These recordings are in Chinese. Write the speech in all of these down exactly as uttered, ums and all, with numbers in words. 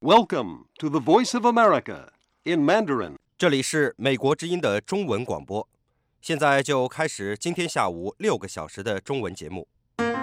Welcome to the Voice of America in Mandarin. 这里是美国之音的中文广播，现在就开始今天下午六个小时的中文节目。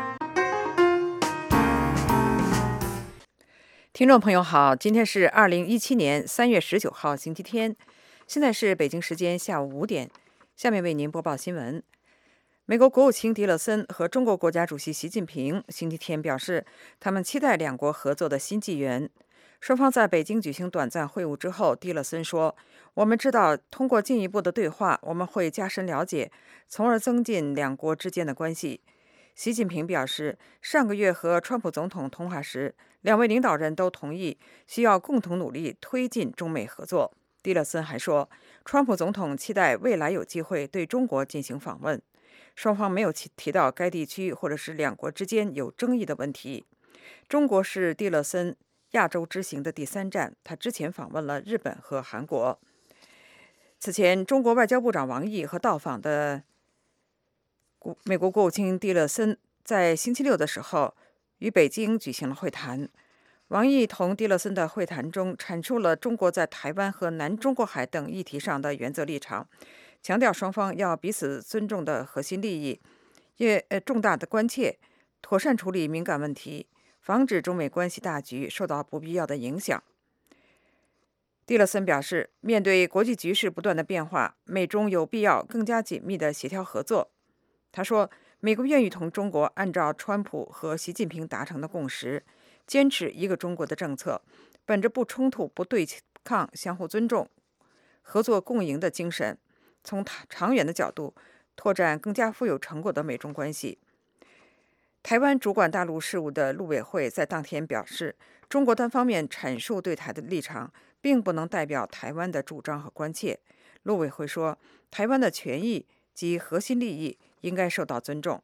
听众朋友好，今天是二零一七年三月十九号星期天，现在是北京时间下午五点，下面为您播报新闻。美国国务卿迪勒森和中国国家主席习近平星期天表示，他们期待两国合作的新纪元。双方在北京举行短暂会晤之后，迪勒森说：“我们知道，通过进一步的对话，我们会加深了解，从而增进两国之间的关系。”习近平表示，上个月和川普总统通话时，两位领导人都同意需要共同努力推进中美合作。迪勒森还说，川普总统期待未来有机会对中国进行访问。双方没有提到该地区或者是两国之间有争议的问题。中国是迪勒森亚洲之行的第三站，他之前访问了日本和韩国。此前，中国外交部长王毅和到访的美国国务卿蒂勒森在星期六的时候与北京举行了会谈。王毅同蒂勒森的会谈中阐述了中国在台湾和南中国海等议题上的原则立场，强调双方要彼此尊重的核心利益，也呃重大的关切，妥善处理敏感问题，防止中美关系大局受到不必要的影响。蒂勒森表示，面对国际局势不断的变化，美中有必要更加紧密的协调合作。他说，美国愿意同中国按照川普和习近平达成的共识，坚持一个中国的政策，本着不冲突、不对抗、相互尊重、合作共赢的精神，从长远的角度拓展更加富有成果的美中关系。台湾主管大陆事务的陆委会在当天表示，中国单方面阐述对台的立场，并不能代表台湾的主张和关切。陆委会说，台湾的权益及核心利益应该受到尊重。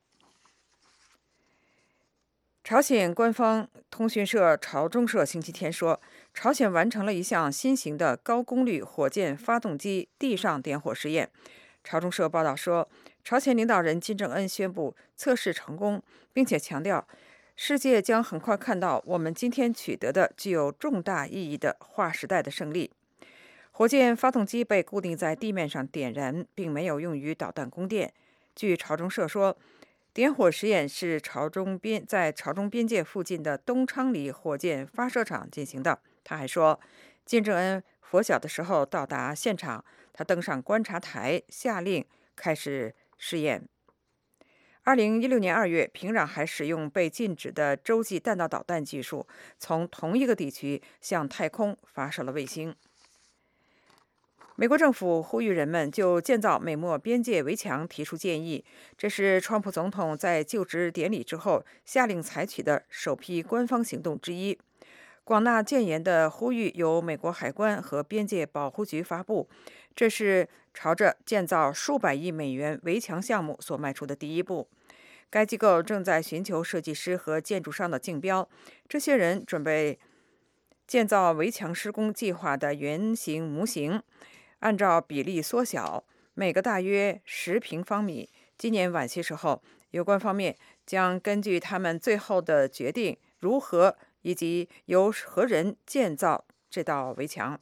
朝鲜官方通讯社朝中社星期天说，朝鲜完成了一项新型的高功率火箭发动机地上点火实验。朝中社报道说，朝鲜领导人金正恩宣布测试成功，并且强调，世界将很快看到我们今天取得的具有重大意义的划时代的胜利。火箭发动机被固定在地面上点燃，并没有用于导弹供电。据朝中社说，点火实验是朝中边在朝中边界附近的东昌里火箭发射场进行的。他还说，金正恩拂晓的时候到达现场，他登上观察台，下令开始试验。二零一六年二月，平壤还使用被禁止的洲际弹道导弹技术，从同一个地区向太空发射了卫星。美国政府呼吁人们就建造美墨边界围墙提出建议，这是川普总统在就职典礼之后下令采取的首批官方行动之一。广纳谏言的呼吁由美国海关和边界保护局发布，这是朝着建造数百亿美元围墙项目所迈出的第一步。该机构正在寻求设计师和建筑商的竞标，这些人准备建造围墙施工计划的原型模型，按照比例缩小，每个大约十平方米。今年晚些时候，有关方面将根据他们最后的决定如何以及由何人建造这道围墙。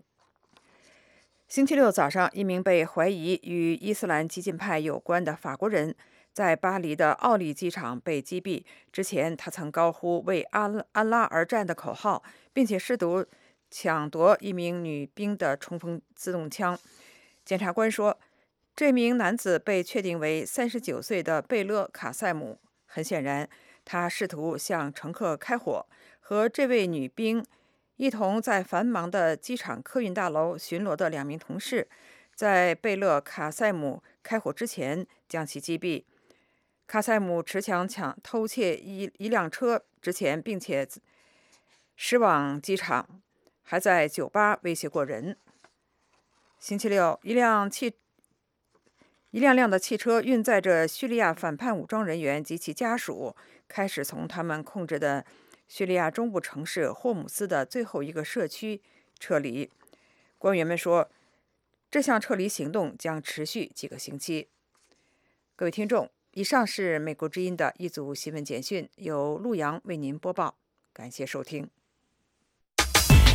星期六早上，一名被怀疑与伊斯兰激进派有关的法国人在巴黎的奥利机场被击毙。之前，他曾高呼为安安拉而战的口号，并且试图抢夺一名女兵的冲锋自动枪。检察官说，这名男子被确定为三十九岁的贝勒卡塞姆。很显然，他试图向乘客开火，和这位女兵一同在繁忙的机场客运大楼巡逻的两名同事，在贝勒卡塞姆开火之前将其击毙。卡塞姆持枪抢偷窃一一辆车之前，并且驶往机场，还在酒吧威胁过人。星期六，一辆汽一辆辆的汽车运载着叙利亚反叛武装人员及其家属，开始从他们控制的叙利亚中部城市霍姆斯的最后一个社区撤离。官员们说，这项撤离行动将持续几个星期。各位听众，以上是美国之音的一组新闻简讯，由陆洋为您播报，感谢收听。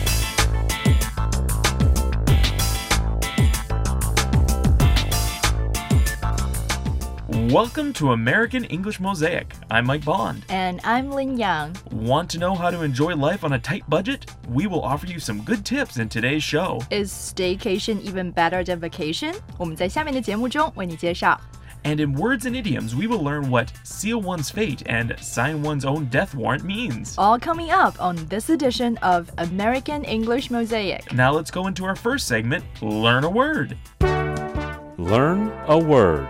Welcome to American English Mosaic. I'm Mike Bond. And I'm Lin Yang. Want to know how to enjoy life on a tight budget? We will offer you some good tips in today's show. Is staycation even better than vacation? 我们在下面的节目中为你介绍。 And in words and idioms, we will learn what seal one's fate and sign one's own death warrant means. All coming up on this edition of American English Mosaic. Now let's go into our first segment, Learn a Word. Learn a word.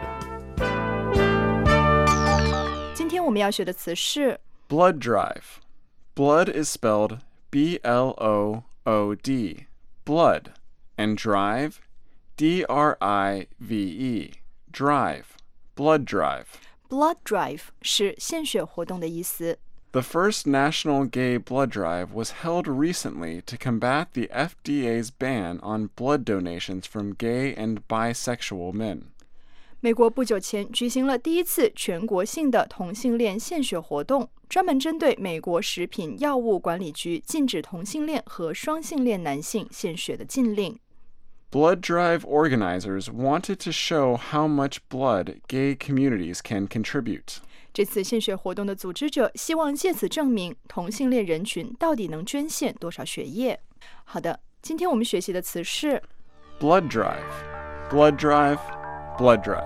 今天我们要学的词是 Blood drive. Blood is spelled B L O O D. Blood. And drive, D R I V E. Drive. Blood drive. blood drive 是献血活动的意思。 The first national gay blood drive was held recently to combat the F D A's ban on blood donations from gay and bisexual men. 美国不久前举行了第一次全国性的同性恋献血活动，专门针对美国食品药物管理局禁止同性恋和双性恋男性献血的禁令。 Blood drive organizers wanted to show how much blood gay communities can contribute. 这次献血活动的组织者希望借此证明同性恋人群到底能捐献多少血液。好的，今天我们学习的词是 Blood drive. Blood drive. Blood drive.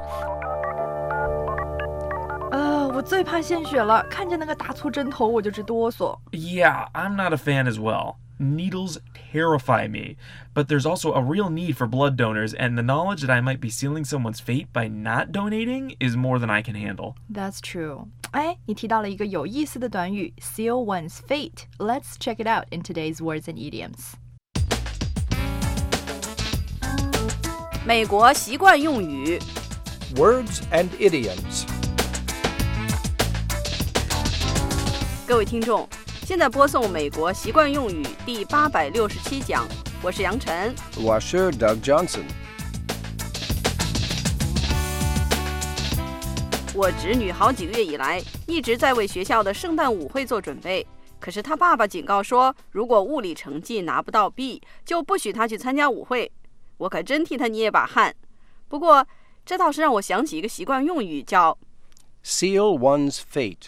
呃，我最怕献血了，看着那个大粗针头我就直哆嗦。 Yeah, I'm not a fan as well. Needles terrify me, but there's also a real need for blood donors, and the knowledge that I might be sealing someone's fate by not donating is more than I can handle. That's true. 哎，你提到了一个有意思的短语 seal one's fate. Let's check it out in today's words and idioms. 美国习惯用语 Words and idioms. 各位听众，现在播送美国习惯用语第八百六十七讲，我是杨晨， 我是 Doug Johnson. 我侄女好几个月以来一直在为学校的圣诞舞会做准备，可是她爸爸警告说，如果物理成绩拿不到 B， 就不许她去参加舞会。我可真替她捏把汗。不过这倒是让我想起一个习惯用语，叫 Seal one's fate.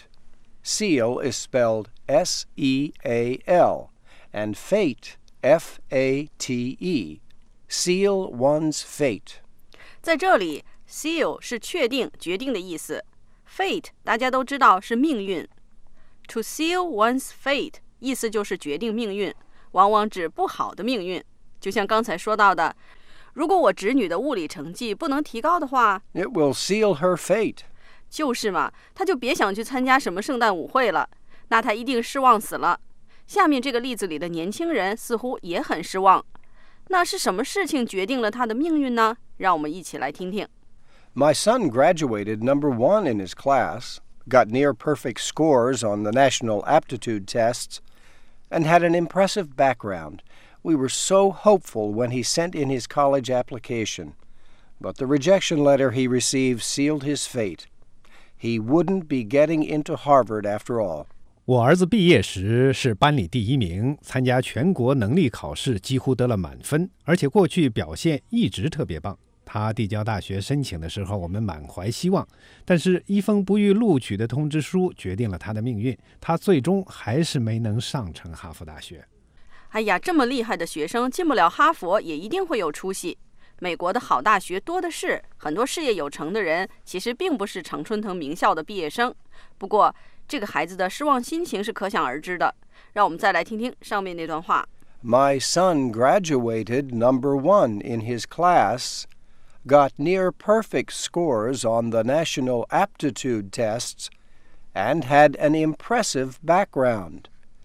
Seal is spelled S E A L, and fate, F A T E. Seal one's fate. 在这里 seal 是确定、决定的意思， fate 大家都知道是命运。To seal one's fate 意思就是决定命运，往往指不好的命运。就像刚才说到的，如果我侄女的物理成绩不能提高的话， It will seal her fate. 就是嘛，她就别想去参加什么圣诞舞会了，那她一定失望死了。下面这个例子里的年轻人似乎也很失望。那是什么事情决定了他的命运呢？让我们一起来听听。 My son graduated number one in his class, got near perfect scores on the national aptitude tests, and had an impressive background. We were so hopeful when he sent in his college application, but the rejection letter he received sealed his fate. He wouldn't be getting into Harvard after all. 我儿子毕业时是班里第一名，参加全国能力考试几乎得了满分，而且过去表现一直特别棒。他递交大学申请的时候，我们满怀希望，但是一封不予录取的通知书决定了他的命运，他最终还是没能上成哈佛大学。 哎呀，这么厉害的学生进不了哈佛也一定会有出息。美国的好大学多的是，很多事业有成的人其实并不是常春藤名校的毕业生。不过这个孩子的失望心情是可想而知的。让我们再来听听上面那段话。 My son graduated number one in his class, got near perfect scores on the national aptitude tests, and had an impressive background.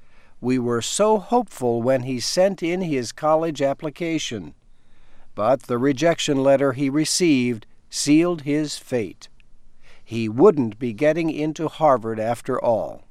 We were so hopeful when he sent in his college application, but the rejection letter he received sealed his fate. He wouldn't be getting into Harvard after all.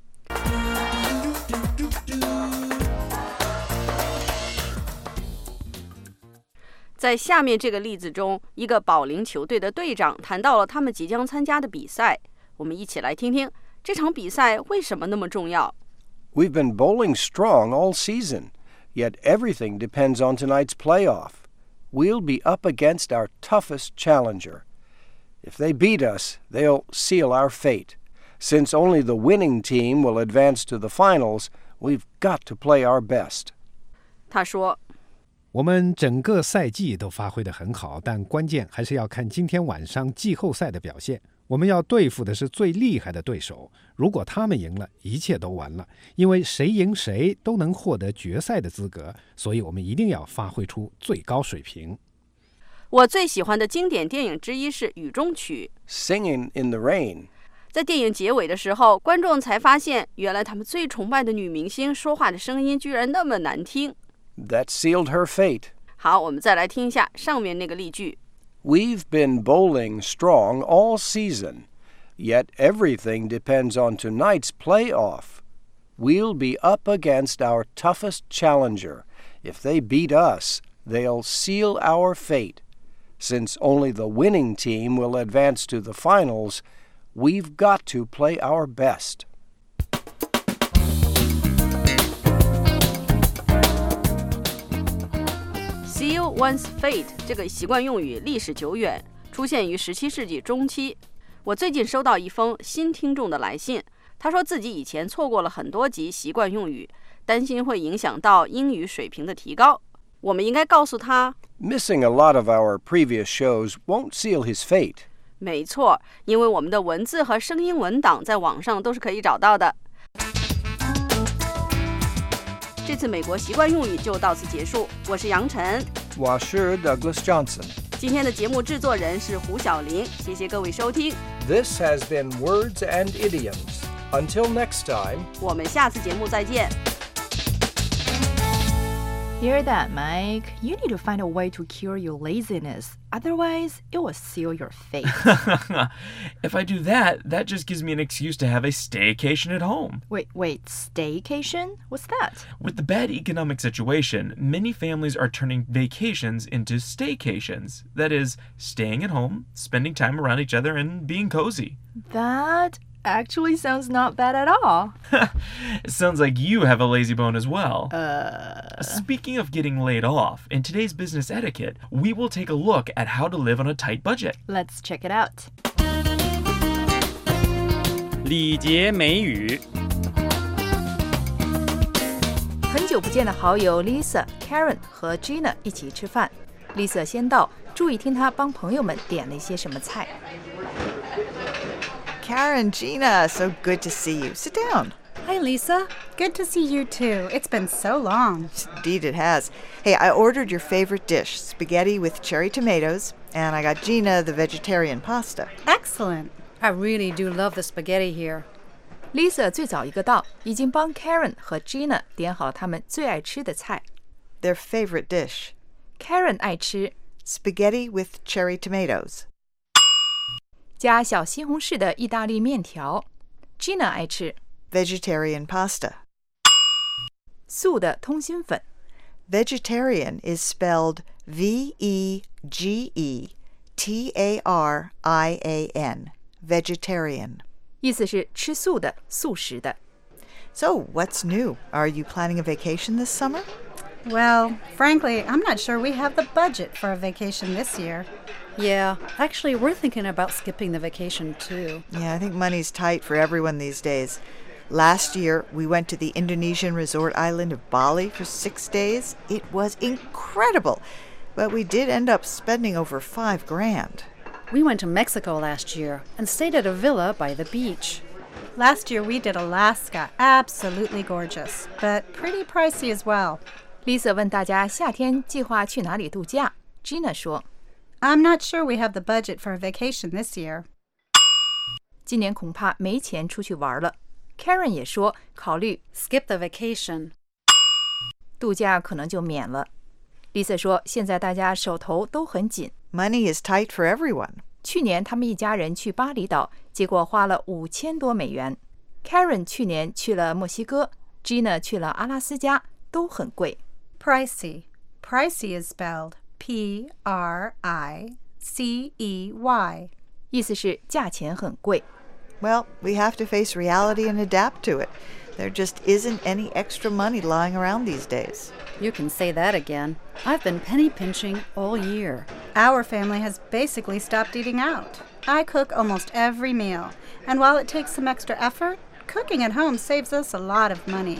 在下面这个例子中，一个保龄球队的队长谈到了他们即将参加的比赛。我们一起来听听这场比赛为什么那么重要。 We've been bowling strong all season, yet everything depends on tonight's playoff. We'll be up against our toughest challenger. If they beat us, they'll seal our fate. Since only the winning team will advance to the finals, we've got to play our best. 他说我们整个赛季都发挥得很好，但关键还是要看今天晚上季后赛的表现。我们要对付的是最厉害的对手，如果他们赢了，一切都完了，因为谁赢谁都能获得决赛的资格，所以我们一定要发挥出最高水平。 我最喜欢的经典电影之一是《雨中曲》。 Singing in the Rain. 在电影结尾的时候，观众才发现，原来他们最崇拜的女明星说话的声音居然那么难听。 That sealed her fate. 好，我们再来听一下上面那个例句。 We've been bowling strong all season, yet everything depends on tonight's playoff. We'll be up against our toughest challenger. If they beat us, they'll seal our fate. Since only the winning team will advance to the finals, we've got to play our best. Seal one's fate 这个习惯用语历史久远，出现于十七世纪中期。我最近收到一封新听众的来信，他说自己以前错过了很多集习惯用语，担心会影响到英语水平的提高。我们应该告诉他 Missing a lot of our previous shows won't seal his fate. 没错，因为我们的文字和声音文档在网上都是可以找到的。这次美国习惯用语就到此结束，我是杨晨， 我是 Douglas Johnson. 今天的节目制作人是胡小玲，谢谢各位收听。 This has been Words and Idioms. Until next time, 我们下次节目再见。 Hear that, Mike? You need to find a way to cure your laziness. Otherwise, it will seal your fate. If I do that, that just gives me an excuse to have a staycation at home. Wait, wait, staycation? What's that? With the bad economic situation, many families are turning vacations into staycations. That is, staying at home, spending time around each other, and being cozy. That actually sounds not bad at all. It sounds like you have a lazy bone as well. Uh... Speaking of getting laid off, in today's business etiquette, we will take a look at how to live on a tight budget. Let's check it out. 礼节美语。 很久不见的好友 Lisa、Karen 和 Gina 一起吃饭。Lisa 先到，注意听她帮朋友们点了一些什么菜。 Karen, Gina, so good to see you. Sit down. Hi, Lisa. Good to see you, too. It's been so long. Indeed it has. Hey, I ordered your favorite dish, spaghetti with cherry tomatoes, and I got Gina the vegetarian pasta. Excellent. I really do love the spaghetti here. Lisa 最早一个到，已经帮 Karen 和 Gina 点好他们最爱吃的菜。 Their favorite dish. Karen 爱吃 spaghetti with cherry tomatoes. 加小西红柿的意大利面条。Gina 爱吃 vegetarian pasta. 素的通心粉。 Vegetarian is spelled V E G E T A R I A N. Vegetarian. 意思是吃素的、素食的。 So, what's new? Are you planning a vacation this summer? Well, frankly, I'm not sure we have the budget for a vacation this year. Yeah, actually, we're thinking about skipping the vacation, too. Yeah, I think money's tight for everyone these days. Last year, we went to the Indonesian resort island of Bali for six days. It was incredible, but we did end up spending over five grand. We went to Mexico last year and stayed at a villa by the beach. Last year, we did Alaska. Absolutely gorgeous, but pretty pricey as well. Lisa 问大家夏天计划去哪里度假。Gina 说 I'm not sure we have the budget for a vacation this year. 今年恐怕没钱出去玩了。Karen 也说考虑 skip the vacation. 度假可能就免了。Lisa 说现在大家手头都很紧。 Money is tight for everyone. 去年他们一家人去巴厘岛，结果花了五千多美元。Karen 去年去了墨西哥 ，Gina 去了阿拉斯加，都很贵。 Pricey. Pricey is spelled P R I C E Y. 意思是价钱很贵。 Well, we have to face reality and adapt to it. There just isn't any extra money lying around these days. You can say that again. I've been penny pinching all year. Our family has basically stopped eating out. I cook almost every meal, and while it takes some extra effort, cooking at home saves us a lot of money.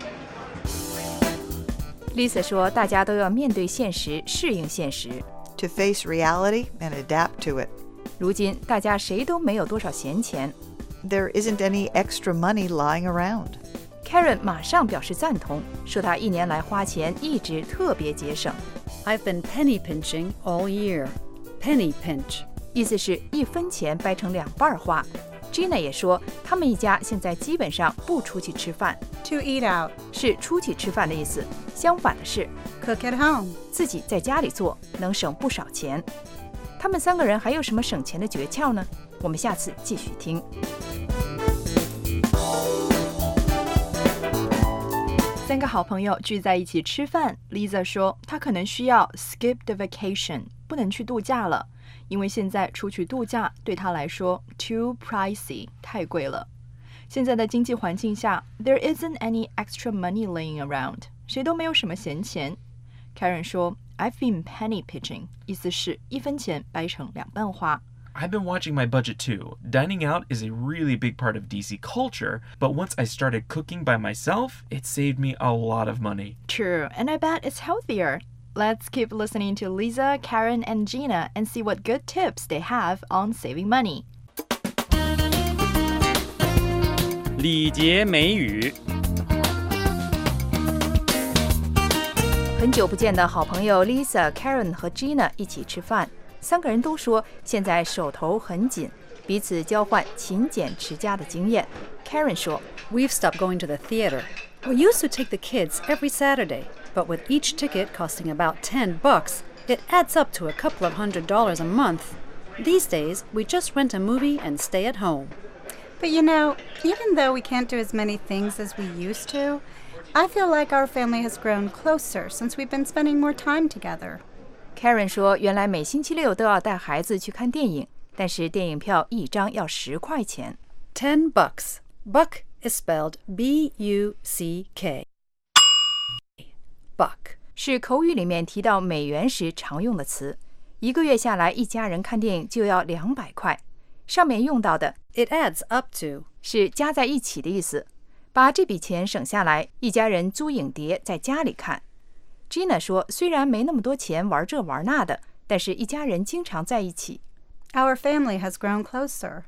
Lisa 说，大家都要面对现实，适应现实。 To face reality and adapt to it. 如今大家谁都没有多少闲钱。 There isn't any extra money lying around. Karen 马上表示赞同，说她一年来花钱一直特别节省。 I've been penny pinching all year. Penny pinch. 意思是一分钱掰成两半花。Gina 也说，他们一家现在基本上不出去吃饭。 To eat out 是出去吃饭的意思，相反的是 cook at home， 自己在家里做，能省不少钱。他们三个人还有什么省钱的诀窍呢？我们下次继续听。三个好朋友聚在一起吃饭 ，Lisa 说她可能需要 skip the vacation， 不能去度假了，因为现在出去度假对她来说 too pricey， 太贵了。现在的经济环境下 ，there isn't any extra money laying around， 谁都没有什么闲钱。Karen 说 ，I've been penny pinching， 意思是一分钱掰成两半花。 I've been watching my budget too. Dining out is a really big part of D C culture, but once I started cooking by myself, it saved me a lot of money. True, and I bet it's healthier. Let's keep listening to Lisa, Karen, and Gina and see what good tips they have on saving money. 礼节美语。 很久不见的好朋友 Lisa、Karen 和 Gina 一起吃饭。三个人都说现在手头很紧，彼此交换勤俭持家的经验。Karen 说 We've stopped going to the theater. We used to take the kids every Saturday, but with each ticket costing about ten bucks, it adds up to a couple of hundred dollars a month. These days, we just rent a movie and stay at home. But you know, even though we can't do as many things as we used to, I feel like our family has grown closer since we've been spending more time together. Karen 说，原来每星期六都要带孩子去看电影，但是电影票一张要十块钱。 Ten bucks. Buck is spelled B U C K. Buck 是口语里面提到美元时常用的词。一个月下来，一家人看电影就要两百块。上面用到的 it adds up to 是加在一起的意思。把这笔钱省下来，一家人租影碟在家里看。Gina 说，虽然没那么多钱玩这玩那的，但是一家人经常在一起。 Our family has grown closer.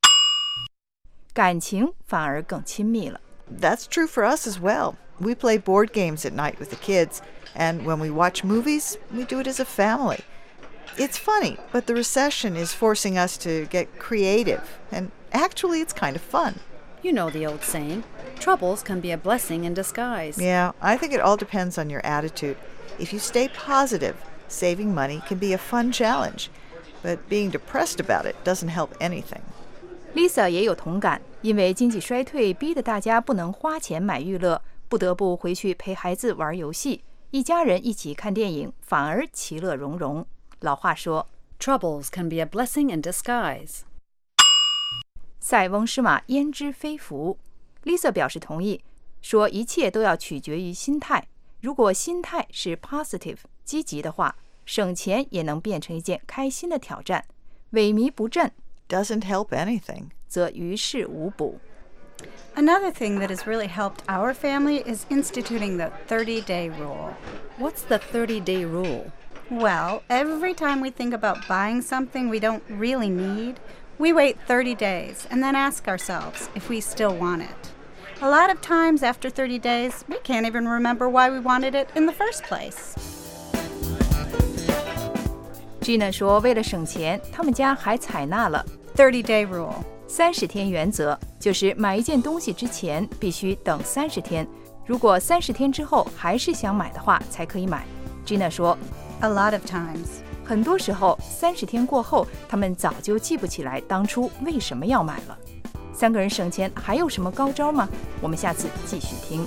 感情反而更亲密了。 That's true for us as well. We play board games at night with the kids, and when we watch movies, we do it as a family. It's funny, but the recession is forcing us to get creative, and actually it's kind of fun. You know the old saying, troubles can be a blessing in disguise. Yeah, I think it all depends on your attitude. If you stay positive, saving money can be a fun challenge, but being depressed about it doesn't help anything. Lisa 也有同感，因为经济衰退逼得大家不能花钱买娱乐，不得不回去陪孩子玩游戏，一家人一起看电影，反而其乐融融。老话说 Troubles can be a blessing in disguise. 塞翁失马焉知非福。 Lisa 表示同意，说一切都要取决于心态。如果心态是 positive 积极的话，省钱也能变成一件开心的挑战。萎靡不振 doesn't help anything 则于事无补。 Another thing that has really helped our family is instituting the thirty-day rule. What's the thirty-day rule? Well, every time we think about buying something we don't really need, we wait thirty days and then ask ourselves if we still want it. A lot of times after thirty days, we can't even remember why we wanted it in the first place. Gina 说，为了省钱，他们家还采纳了 thirty-day rule 三十天原则，就是买一件东西之前必须等三十天，如果三十天之后还是想买的话，才可以买。Gina 说 A lot of times. 很多时候，三十天过后，他们早就记不起来当初为什么要买了。三个人省钱还有什么高招吗？我们下次继续听。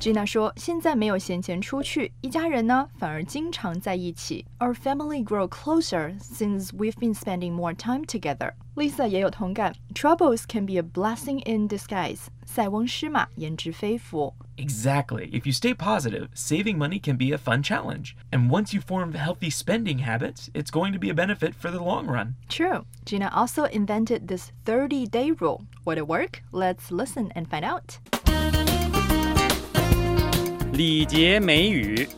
Gina 说，现在没有闲钱出去，一家人呢反而经常在一起。Our family grow closer since we've been spending more time together. Lisa 也有同感 ，Troubles can be a blessing in disguise. 塞翁失马，焉知非福。 Exactly. If you stay positive, saving money can be a fun challenge. And once you form healthy spending habits, it's going to be a benefit for the long run. True. Gina also invented this thirty-day rule. Would it work? Let's listen and find out. 礼节美语。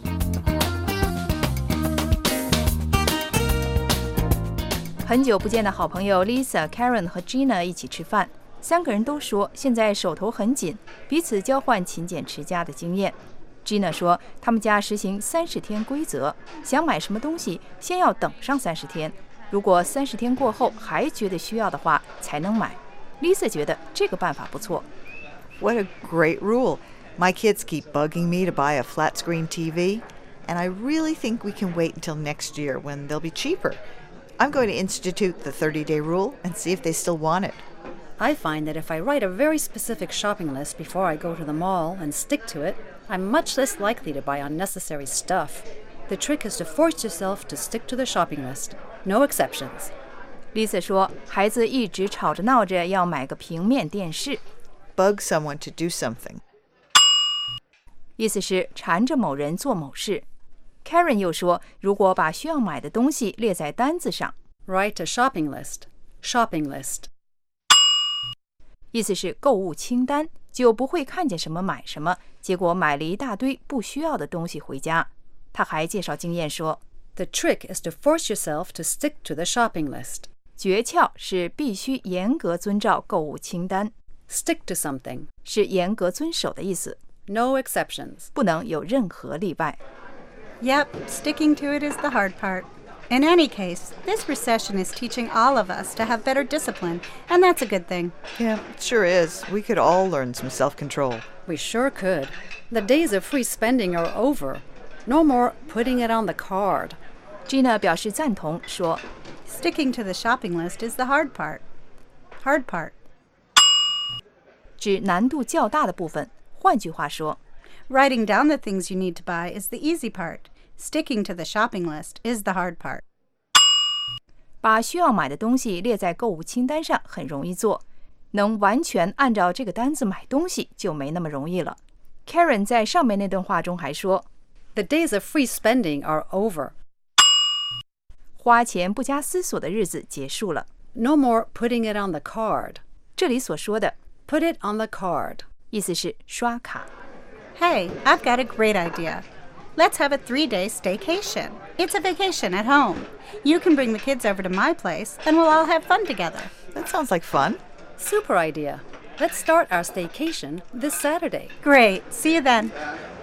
很久不见的好朋友 Lisa、Karen 和 Gina 一起吃饭，三个人都说现在手头很紧，彼此交换勤俭持家的经验。Gina 说他们家实行三十天规则，想买什么东西先要等上三十天，如果三十天过后还觉得需要的话才能买。Lisa 觉得这个办法不错。 What a great rule. My kids keep bugging me to buy a flat-screen T V, and I really think we can wait until next year when they'll be cheaper. I'm going to institute the thirty-day rule and see if they still want it. I find that if I write a very specific shopping list before I go to the mall and stick to it, I'm much less likely to buy unnecessary stuff. The trick is to force yourself to stick to the shopping list. No exceptions. Lisa 说孩子一直吵着闹着要买个平面电视， Bug someone to do something. 意思是缠着某人做某事。Karen 又说，如果把需要买的东西列在单子上 Write a shopping list. Shopping list. 意思是购物清单，就不会看见什么买什么，结果买了一大堆不需要的东西回家。他还介绍经验说 The trick is to force yourself to stick to the shopping list. 诀窍是必须严格遵照购物清单。 Stick to something. 是严格遵守的意思。 No exceptions. 不能有任何例外。 Yep, sticking to it is the hard part. In any case, this recession is teaching all of us to have better discipline, and that's a good thing. Yeah, it sure is. We could all learn some self-control. We sure could. The days of free spending are over. No more putting it on the card. Gina 表示赞同，说 Sticking to the shopping list is the hard part. Hard part. 指难度较大的部分。换句话说 Writing down the things you need to buy is the easy part. Sticking to the shopping list is the hard part. 把需要买的东西列在购物清单上很容易做，能完全按照这个单子买东西就没那么容易了。Karen 在上面那段话中还说 The days of free spending are over. 花钱不加思索的日子结束了。 No more putting it on the card. 这里所说的 Put it on the card. 意思是刷卡。 Hey, I've got a great idea. Let's have a three-day staycation. It's a vacation at home. You can bring the kids over to my place, and we'll all have fun together. That sounds like fun. Super idea. Let's start our staycation this Saturday. Great. See you then.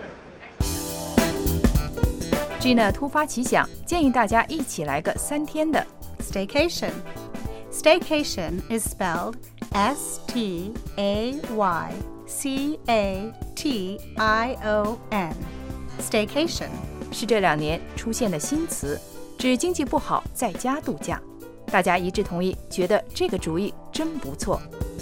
Gina 突发奇想，建议大家一起来个三天的 Staycation. Staycation is spelled S T A Y C A T I O N. Staycation. 是这两年出现的新词，指经济不好在家度假。大家一致同意，觉得这个主意真不错。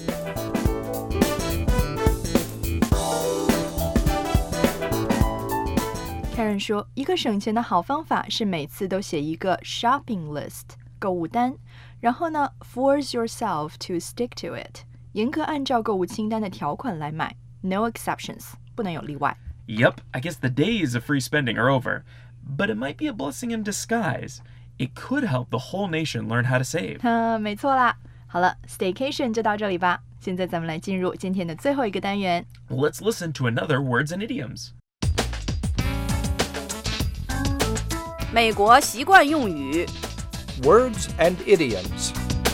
Karen 说，一个省钱的好方法是每次都写一个 shopping list 购物单，然后呢 force yourself to stick to it 严格按照购物清单的条款来买 no exceptions 不能有例外。 Yep, I guess the days of free spending are over, but it might be a blessing in disguise. It could help the whole nation learn how to save. 嗯，没错啦。好了 staycation 就到这里吧，现在咱们来进入今天的最后一个单元。 Let's listen to another words and idioms. 美国习惯用语 Words and idioms.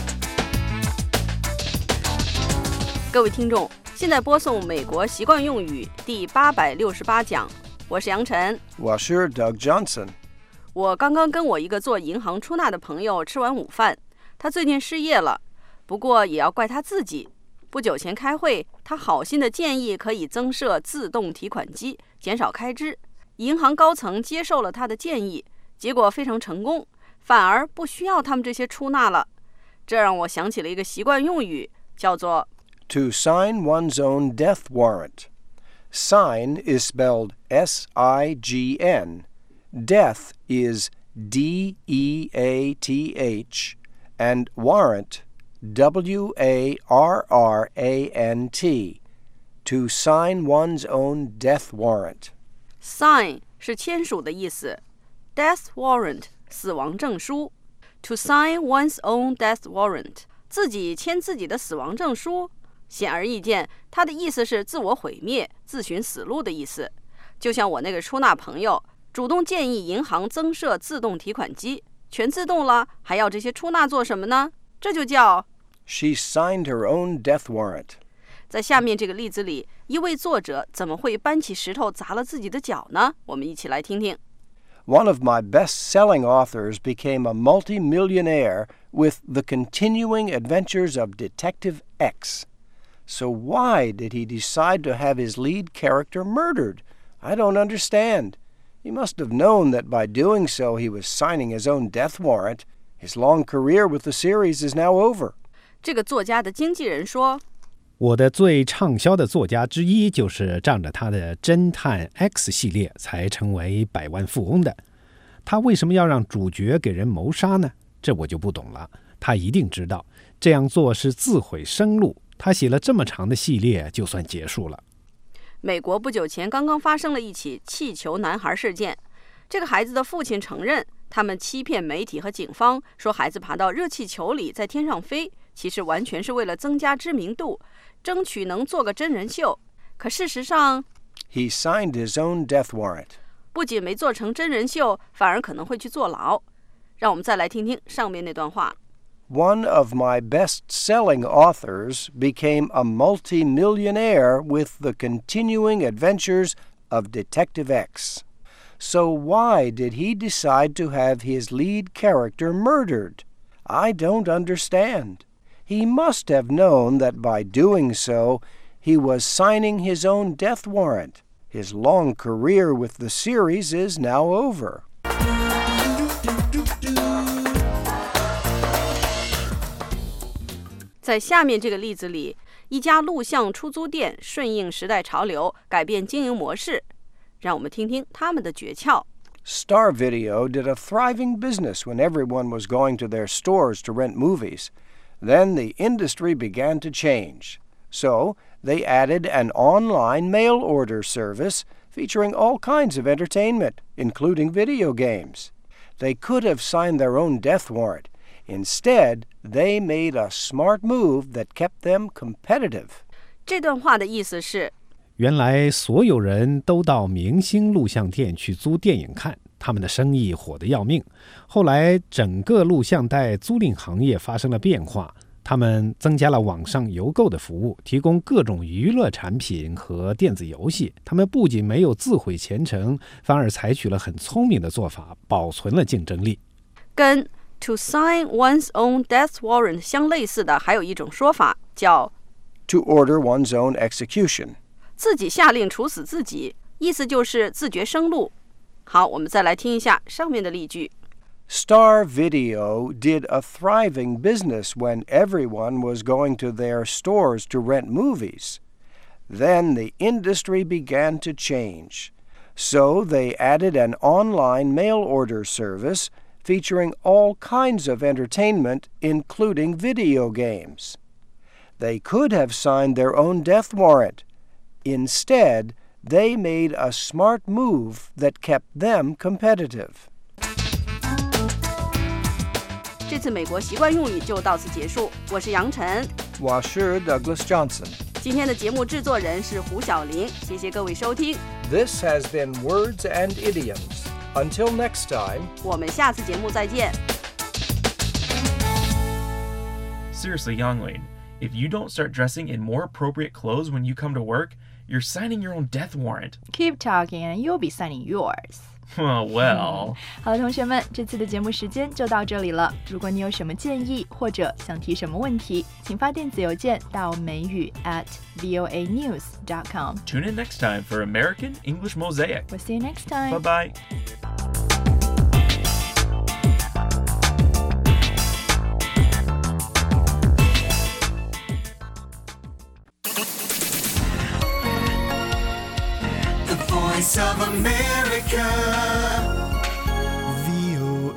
各位听众，现在播送美国习惯用语第八百六十八讲，我是杨晨， 我是 Doug Johnson. 我刚刚跟我一个做银行出纳的朋友吃完午饭，他最近失业了，不过也要怪他自己。不久前开会，他好心的建议可以增设自动提款机，减少开支。银行高层接受了他的建议，结果非常成功，反而不需要他们这些出纳了。这让我想起了一个习惯用语，叫做 To sign one's own death warrant. Sign is spelled S I G N. Death is D E A T H. And warrant, W A R R A N T. To sign one's own death warrant. Sign 是签署的意思 ，death warrant 死亡证书。To sign one's own death warrant 自己签自己的死亡证书。显而易见，它的意思是自我毁灭、自寻死路的意思。就像我那个出纳朋友主动建议银行增设自动提款机，全自动了，还要这些出纳做什么呢？这就叫 She signed her own death warrant. 在下面这个例子里，一位作者怎么会搬起石头砸了自己的脚呢？我们一起来听听。 One of my best-selling authors became a multi-millionaire with The Continuing Adventures of Detective X. So why did he decide to have his lead character murdered? I don't understand. He must have known that by doing so he was signing his own death warrant. His long career with the series is now over. 这个作家的经纪人说， 我的最畅销的作家之一就是仗着他的侦探 X 系列才成为百万富翁的。他为什么要让主角给人谋杀呢？这我就不懂了。他一定知道这样做是自毁生路。他写了这么长的系列就算结束了。 美国不久前刚刚发生了一起气球男孩事件，这个孩子的父亲承认，他们欺骗媒体和警方，说孩子爬到热气球里在天上飞，其实完全是为了增加知名度，争取能做个真人秀。可事实上 He signed his own death warrant. 不仅没做成真人秀，反而可能会去坐牢。让我们再来听听上面那段话。 One of my best-selling authors became a multi-millionaire with The Continuing Adventures of Detective X. So why did he decide to have his lead character murdered? I don't understand. He must have known that by doing so, he was signing his own death warrant. His long career with the series is now over. 在下面这个例子里，一家录像出租店顺应时代潮流，改变经营模式。让我们听听他们的诀窍。 Star Video did a thriving business when everyone was going to their stores to rent movies. Then the industry began to change. So they added an online mail order service featuring all kinds of entertainment, including video games. They could have signed their own death warrant. Instead, they made a smart move that kept them competitive. 这段话的意思是， 原来所有人都到明星录像店去租电影看，他们的生意火得要命。后来整个录像带租赁行业发生了变化，他们增加了网上邮购的服务，提供各种娱乐产品和电子游戏。他们不仅没有自毁前程，反而采取了很聪明的做法，保存了竞争力。 跟 to sign one's own death warrant 相类似的还有一种说法叫 to order one's own execution. 自己下令处死自己，意思就是自绝生路。好，我们再来听一下上面的例句。 Star Video did a thriving business when everyone was going to their stores to rent movies. Then the industry began to change. So they added an online mail order service featuring all kinds of entertainment, including video games. They could have signed their own death warrant. Instead, they made a smart move that kept them competitive. 这次美国习惯用语就到此结束。我是杨晨， 我是 Douglas Johnson。 今天的节目制作人是胡小玲，谢谢各位收听。 This has been Words and Idioms. Until next time, 我们下次节目再见。 Seriously, Yangling, if you don't start dressing in more appropriate clothes when you come to work, you're signing your own death warrant. Keep talking and you'll be signing yours. Oh, well. 好，同学们，这次的节目时间就到这里了。如果你有什么建议或者想提什么问题，请发电子邮件到美语 at voa news dot com. Tune in next time for American English Mosaic. We'll see you next time. Bye-bye. Voice of America, V O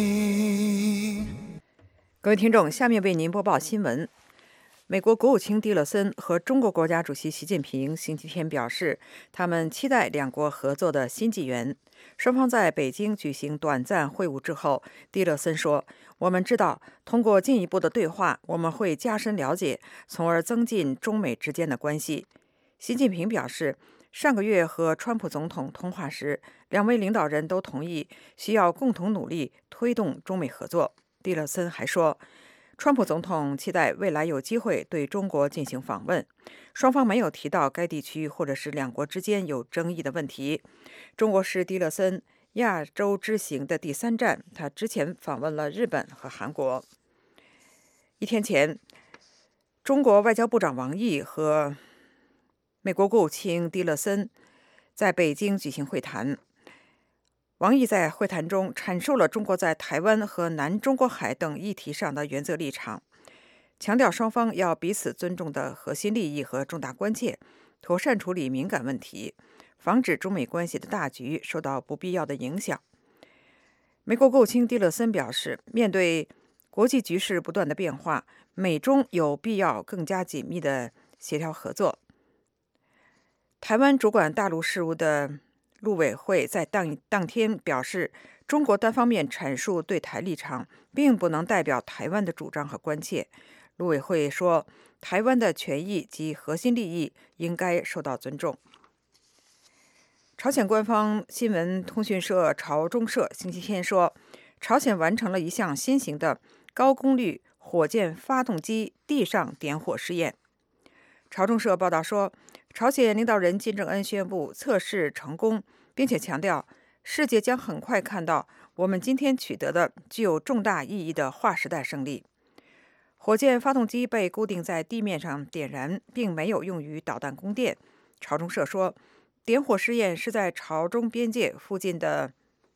A。 各位听众，下面为您播报新闻。美国国务卿蒂勒森和中国国家主席习近平星期天表示，他们期待两国合作的新纪元。双方在北京举行短暂会晤之后，蒂勒森说：“我们知道，通过进一步的对话，我们会加深了解，从而增进中美之间的关系。”习近平表示，上个月和川普总统通话时，两位领导人都同意需要共同努力推动中美合作。蒂勒森还说，川普总统期待未来有机会对中国进行访问，双方没有提到该地区或者是两国之间有争议的问题。中国是蒂勒森亚洲之行的第三站，他之前访问了日本和韩国。一天前，中国外交部长王毅和美国国务卿蒂勒森在北京举行会谈。王毅在会谈中阐述了中国在台湾和南中国海等议题上的原则立场，强调双方要彼此尊重的核心利益和重大关切，妥善处理敏感问题，防止中美关系的大局受到不必要的影响。美国国务卿蒂勒森表示，面对国际局势不断的变化，美中有必要更加紧密的协调合作。台湾主管大陆事务的陆委会在当当天表示，中国单方面阐述对台立场，并不能代表台湾的主张和关切。陆委会说，台湾的权益及核心利益应该受到尊重。朝鲜官方新闻通讯社朝中社星期天说，朝鲜完成了一项新型的高功率火箭发动机地上点火试验。朝中社报道说，朝鲜领导人金正恩宣布测试成功，并且强调世界将很快看到我们今天取得的具有重大意义的划时代胜利。火箭发动机被固定在地面上点燃，并没有用于导弹供电。朝中社说，点火试验是在朝中边界附近的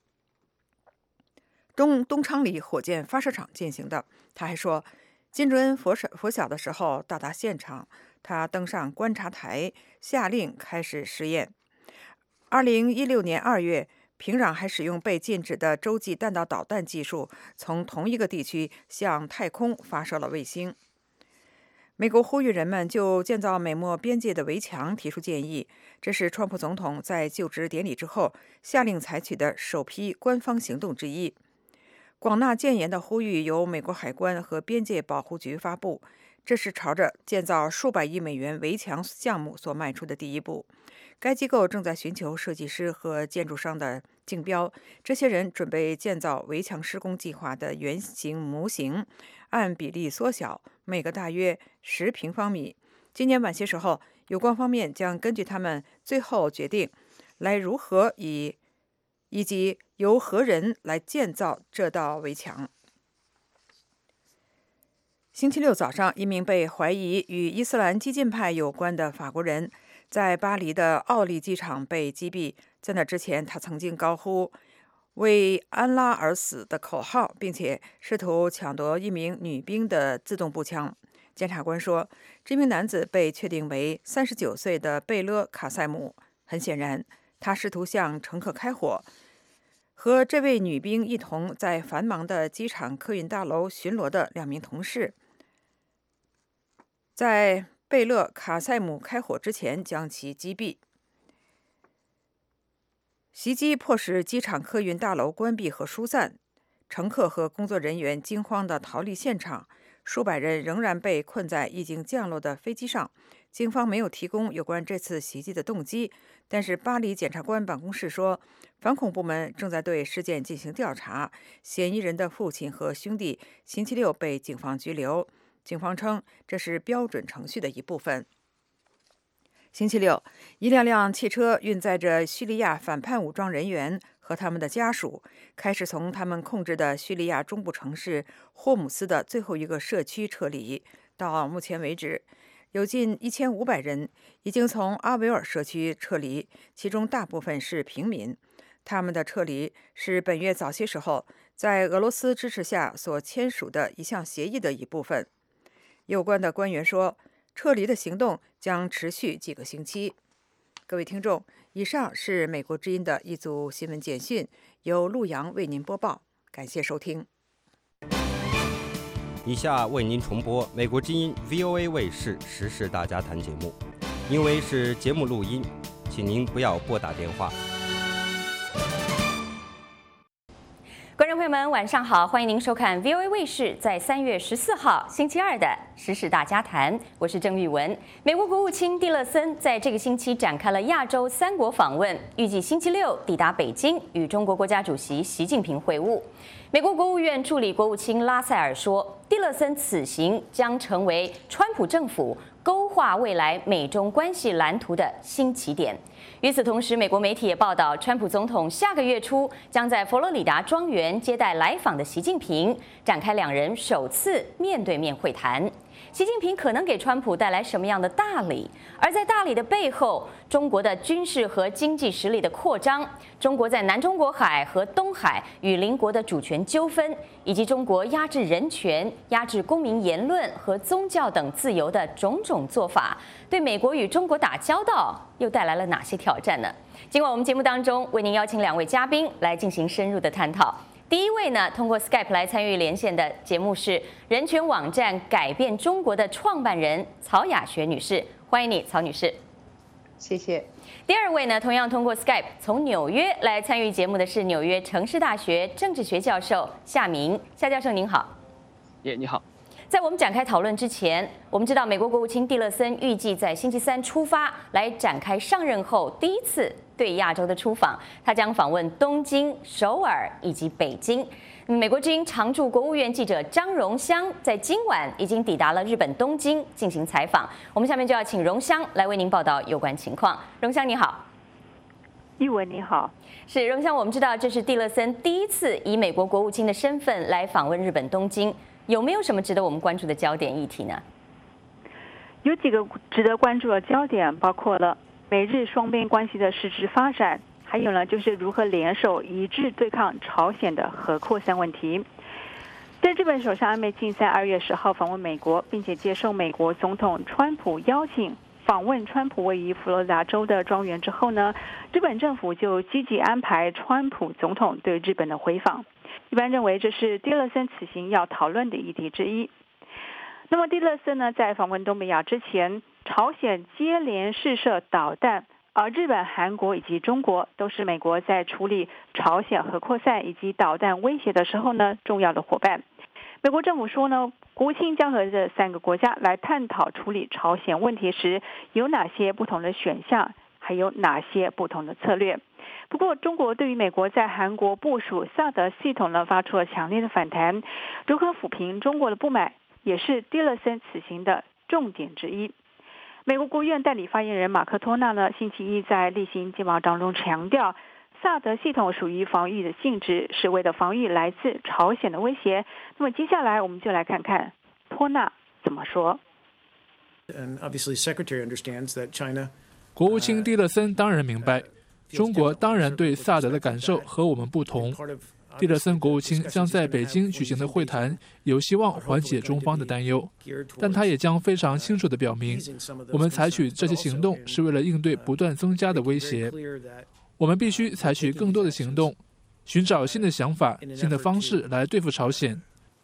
东东昌里火箭发射场进行的。他还说，金正恩拂拂晓的时候到达现场，他登上观察台，下令开始试验。二零一六年二月，平壤还使用被禁止的洲际弹道导弹技术，从同一个地区向太空发射了卫星。美国呼吁人们就建造美墨边界的围墙提出建议，这是川普总统在就职典礼之后下令采取的首批官方行动之一。广纳谏言的呼吁由美国海关和边界保护局发布，这是朝着建造数百亿美元围墙项目所迈出的第一步。该机构正在寻求设计师和建筑商的竞标，这些人准备建造围墙施工计划的原型模型，按比例缩小，每个大约十平方米。今年晚些时候，有关方面将根据他们最后决定来如何以以及由何人来建造这道围墙。星期六早上，一名被怀疑与伊斯兰激进派有关的法国人在巴黎的奥利机场被击毙。在那之前，他曾经高呼“为安拉而死”的口号，并且试图抢夺一名女兵的自动步枪。检察官说，这名男子被确定为三十九岁的贝勒·卡塞姆。很显然，他试图向乘客开火。和这位女兵一同在繁忙的机场客运大楼巡逻的两名同事，在贝勒卡塞姆开火之前将其击毙。袭击迫使机场客运大楼关闭和疏散，乘客和工作人员惊慌地逃离现场，数百人仍然被困在已经降落的飞机上。警方没有提供有关这次袭击的动机，但是巴黎检察官办公室说，反恐部门正在对事件进行调查。嫌疑人的父亲和兄弟星期六被警方拘留。警方称，这是标准程序的一部分。星期六，一辆辆汽车运载着叙利亚反叛武装人员和他们的家属，开始从他们控制的叙利亚中部城市霍姆斯的最后一个社区撤离。到目前为止，有近一千五百人已经从阿维尔社区撤离，其中大部分是平民。他们的撤离是本月早些时候在俄罗斯支持下所签署的一项协议的一部分。有关的官员说，撤离的行动将持续几个星期。各位听众， 以上是美国之音的一组新闻简讯，由陆阳为您播报。感谢收听。 以下为您重播美国之音 V O A 卫视时事大家谈节目，因为是节目录音，请您不要拨打电话。 观众朋友们，晚上好，欢迎您收看 V O A 卫视在三月十四号星期二的时事大家谈，我是郑玉文。美国国务卿蒂勒森在这个星期展开了亚洲三国访问，预计星期六抵达北京，与中国国家主席习近平会晤。美国国务院助理国务卿拉塞尔说，蒂勒森此行将成为川普政府勾画未来美中关系蓝图的新起点。与此同时，美国媒体也报道，川普总统下个月初将在佛罗里达庄园接待来访的习近平，展开两人首次面对面会谈。习近平可能给川普带来什么样的大礼？而在大礼的背后，中国的军事和经济实力的扩张，中国在南中国海和东海与邻国的主权纠纷，以及中国压制人权、压制公民言论和宗教等自由的种种做法，对美国与中国打交道又带来了哪些挑战呢？今晚我们节目当中为您邀请两位嘉宾来进行深入的探讨。第一位呢，通过 Skype 来参与连线的节目是人权网站改变中国的创办人曹雅学女士，欢迎你，曹女士。 谢谢。 第二位呢，同样通过 Skype 从纽约来参与节目的是纽约城市大学政治学教授夏明，夏教授您好。 耶，你好。 在我们展开讨论之前，我们知道美国国务卿蒂勒森预计在星期三出发，来展开上任后第一次对亚洲的出访。他将访问东京、首尔以及北京。美国之音常驻国务院记者张荣香在今晚已经抵达了日本东京进行采访。我们下面就要请荣香来为您报道有关情况。荣香你好。 玉文你好。 是荣香，我们知道这是蒂勒森第一次以美国国务卿的身份来访问日本东京。有没有什么值得我们关注的焦点议题呢？ 有几个值得关注的焦点，包括了美日双边关系的实质发展，还有呢就是如何联手一致对抗朝鲜的核扩散问题。在日本首相安倍晋三二月十号访问美国，并且接受美国总统川普邀请访问川普位于佛罗里达州的庄园之后呢，日本政府就积极安排川普总统对日本的回访。一般认为这是蒂勒森此行要讨论的议题之一。那么蒂勒森呢，在访问东北亚之前，朝鲜接连试射导弹，而日本、韩国以及中国都是美国在处理朝鲜核扩散以及导弹威胁的时候呢重要的伙伴。美国政府说呢，国务卿将和这三个国家来探讨处理朝鲜问题时有哪些不同的选项，还有哪些不同的策略。不过，中国对于美国在韩国部署萨德系统呢，发出了强烈的反弹。如何抚平中国的不满，也是蒂勒森此行的重点之一。美国国务院代理发言人马克托纳呢，星期一在例行简报当中强调，萨德系统属于防御的性质，是为了防御来自朝鲜的威胁。那么接下来我们就来看看托纳怎么说。 And obviously, Secretary understands that China. 国务卿蒂勒森当然明白。中国当然对萨德的感受和我们不同。蒂勒森国务卿将在北京举行的会谈有希望缓解中方的担忧，但他也将非常清楚地表明，我们采取这些行动是为了应对不断增加的威胁。我们必须采取更多的行动，寻找新的想法、新的方式来对付朝鲜。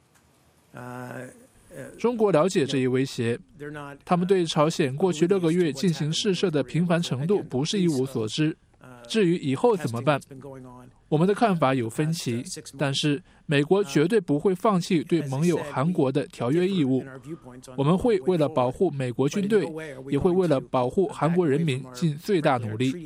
中国了解这一威胁，他们对朝鲜过去六个月进行试射的频繁程度不是一无所知。至于以后怎么办，我们的看法有分歧，但是美国绝对不会放弃对盟友韩国的条约义务。我们会为了保护美国军队，也会为了保护韩国人民尽最大努力。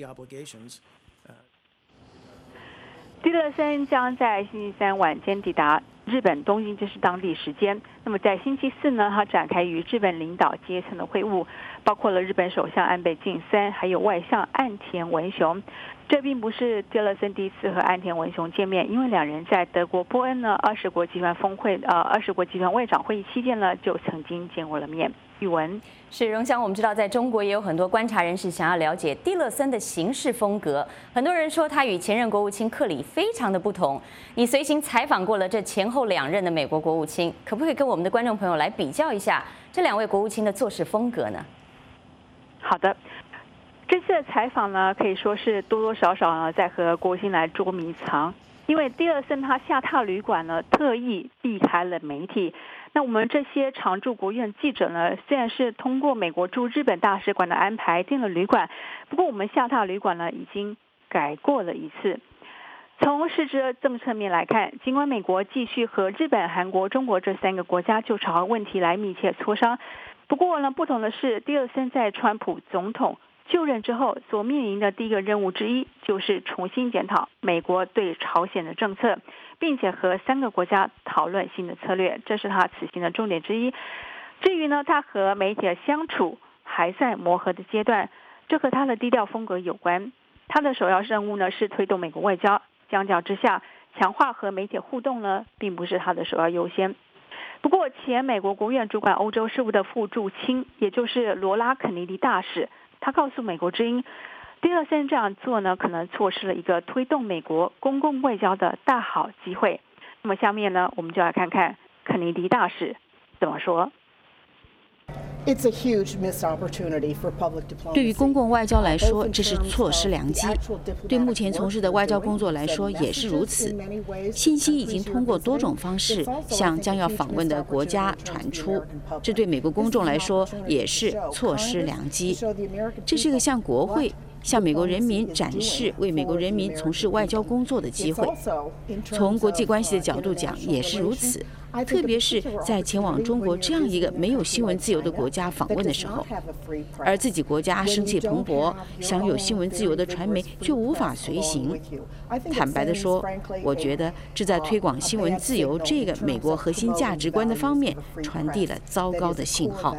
蒂勒森将在星期三晚间抵达日本东京，这是当地时间。那么在星期四呢，他展开与日本领导阶层的会晤，包括了日本首相安倍晋三，还有外相岸田文雄。这并不是蒂勒森第一次和岸田文雄见面，因为两人在德国波恩呢二十国集团峰会呃二十国集团外长会议期间呢就曾经见过了面。玉文是荣香，我们知道在中国也有很多观察人士想要了解蒂勒森的行事风格。很多人说他与前任国务卿克里非常的不同。你随行采访过了这前后两任的美国国务卿，可不可以跟我们的观众朋友来比较一下这两位国务卿的做事风格呢？ 好的。 这次的采访呢，可以说是多多少少呢在和国务卿来捉迷藏，因为蒂勒森他下榻旅馆呢，特意避开了媒体。那我们这些常驻国务院记者呢，虽然是通过美国驻日本大使馆的安排订了旅馆，不过我们下榻旅馆呢已经改过了一次。从实质政策面来看，尽管美国继续和日本、韩国、中国这三个国家就朝核问题来密切磋商，不过呢，不同的是，蒂勒森在川普总统就任之后所面临的第一个任务之一，就是重新检讨美国对朝鲜的政策，并且和三个国家讨论新的策略，这是他此行的重点之一。至于呢，他和媒体的相处还在磨合的阶段，这和他的低调风格有关。他的首要任务呢是推动美国外交，相较之下，强化和媒体互动呢，并不是他的首要优先。不过，前美国国务院主管欧洲事务的副驻青，也就是罗拉肯尼迪大使，他告诉美国之音，蒂勒森这样做呢，可能错失了一个推动美国公共外交的大好机会。那么下面呢，我们就来看看肯尼迪大使怎么说。 对于公共外交来说，这是错失良机；对目前从事的外交工作来说，也是如此。信息已经通过多种方式向将要访问的国家传出，这对美国公众来说也是错失良机。这是个向国会、向美国人民展示为美国人民从事外交工作的机会。从国际关系的角度讲，也是如此。特别是在前往中国这样一个没有新闻自由的国家访问的时候，而自己国家生气蓬勃，享有新闻自由的传媒却无法随行。坦白地说，我觉得这在推广新闻自由这个美国核心价值观的方面传递了糟糕的信号。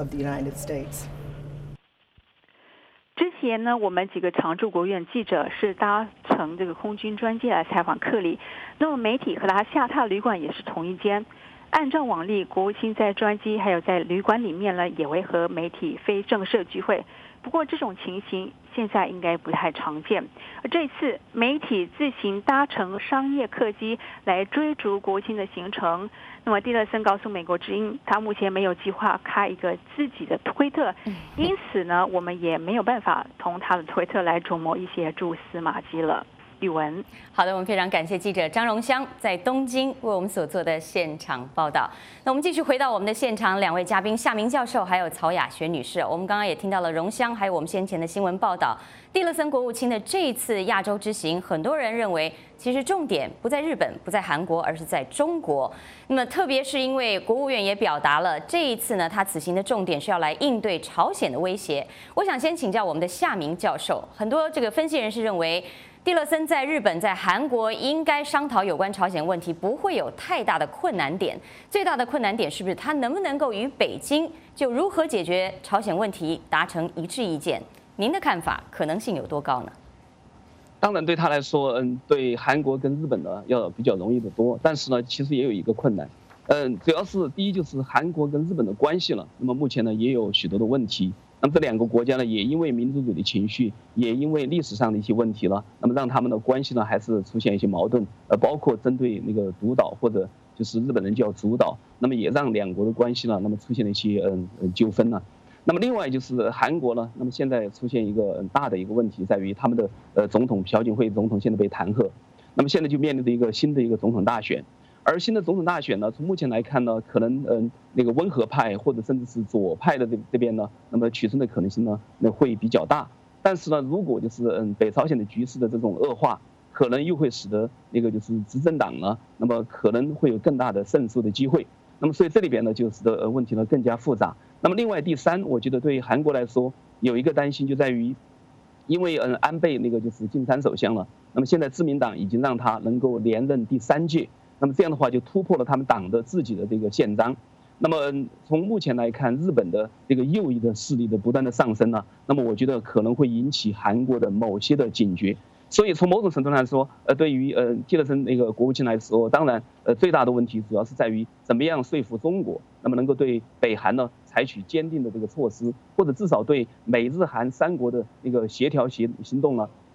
之前呢，我们几个常驻国务院记者是搭乘这个空军专机来采访克里，那么媒体和他下榻旅馆也是同一间。按照往例，国务卿在专机还有在旅馆里面呢，也会和媒体非正式聚会。不过这种情形现在应该不太常见。而这次媒体自行搭乘商业客机来追逐国务卿的行程。那么蒂勒森告诉美国之音，他目前没有计划开一个自己的推特，因此呢，我们也没有办法从他的推特来琢磨一些蛛丝马迹了。语文， 好的，我们非常感谢记者张荣香在东京为我们所做的现场报道。那我们继续回到我们的现场，两位嘉宾夏明教授还有曹雅雪女士，我们刚刚也听到了荣香，还有我们先前的新闻报道。蒂勒森国务卿的这一次亚洲之行，很多人认为其实重点不在日本，不在韩国，而是在中国。那么特别是因为国务院也表达了这一次呢，他此行的重点是要来应对朝鲜的威胁。我想先请教我们的夏明教授，很多这个分析人士认为，蒂勒森在日本、在韩国应该商讨有关朝鲜问题，不会有太大的困难点。最大的困难点是不是他能不能够与北京就如何解决朝鲜问题达成一致意见？您的看法可能性有多高呢？ 当然，对他来说，嗯，对韩国跟日本呢要比较容易得多。但是呢，其实也有一个困难，嗯，主要是第一就是韩国跟日本的关系了。那么目前呢也有许多的问题。那么这两个国家呢，也因为民族主义情绪，也因为历史上的一些问题了，那么让他们的关系呢还是出现一些矛盾，呃，包括针对那个独岛或者就是日本人叫主岛，那么也让两国的关系呢，那么出现了一些嗯嗯纠纷呢。那么另外就是韩国呢，那么现在出现一个很大的一个问题，在于他们的呃总统朴槿惠总统现在被弹劾，那么现在就面临着一个新的一个总统大选。而新的总统大选呢，从目前来看呢，可能嗯、呃、那个温和派或者甚至是左派的这这边呢，那么取胜的可能性呢，那会比较大。但是呢，如果就是嗯北朝鲜的局势的这种恶化，可能又会使得那个就是执政党呢，那么可能会有更大的胜诉的机会。那么所以这里边呢，就使得问题呢更加复杂。那么另外第三，我觉得对于韩国来说有一个担心就在于，因为嗯安倍那个就是金三首相了，那么现在自民党已经让他能够连任第三届。那么这样的话就突破了他们党的自己的这个宪章。那么从目前来看，日本的这个右翼的势力的不断的上升呢，那么我觉得可能会引起韩国的某些的警觉。所以从某种程度上来说，呃，对于呃蒂勒森那个国务卿来说，当然呃最大的问题主要是在于怎么样说服中国，那么能够对北韩呢采取坚定的这个措施，或者至少对美日韩三国的那个协调行行动呢，那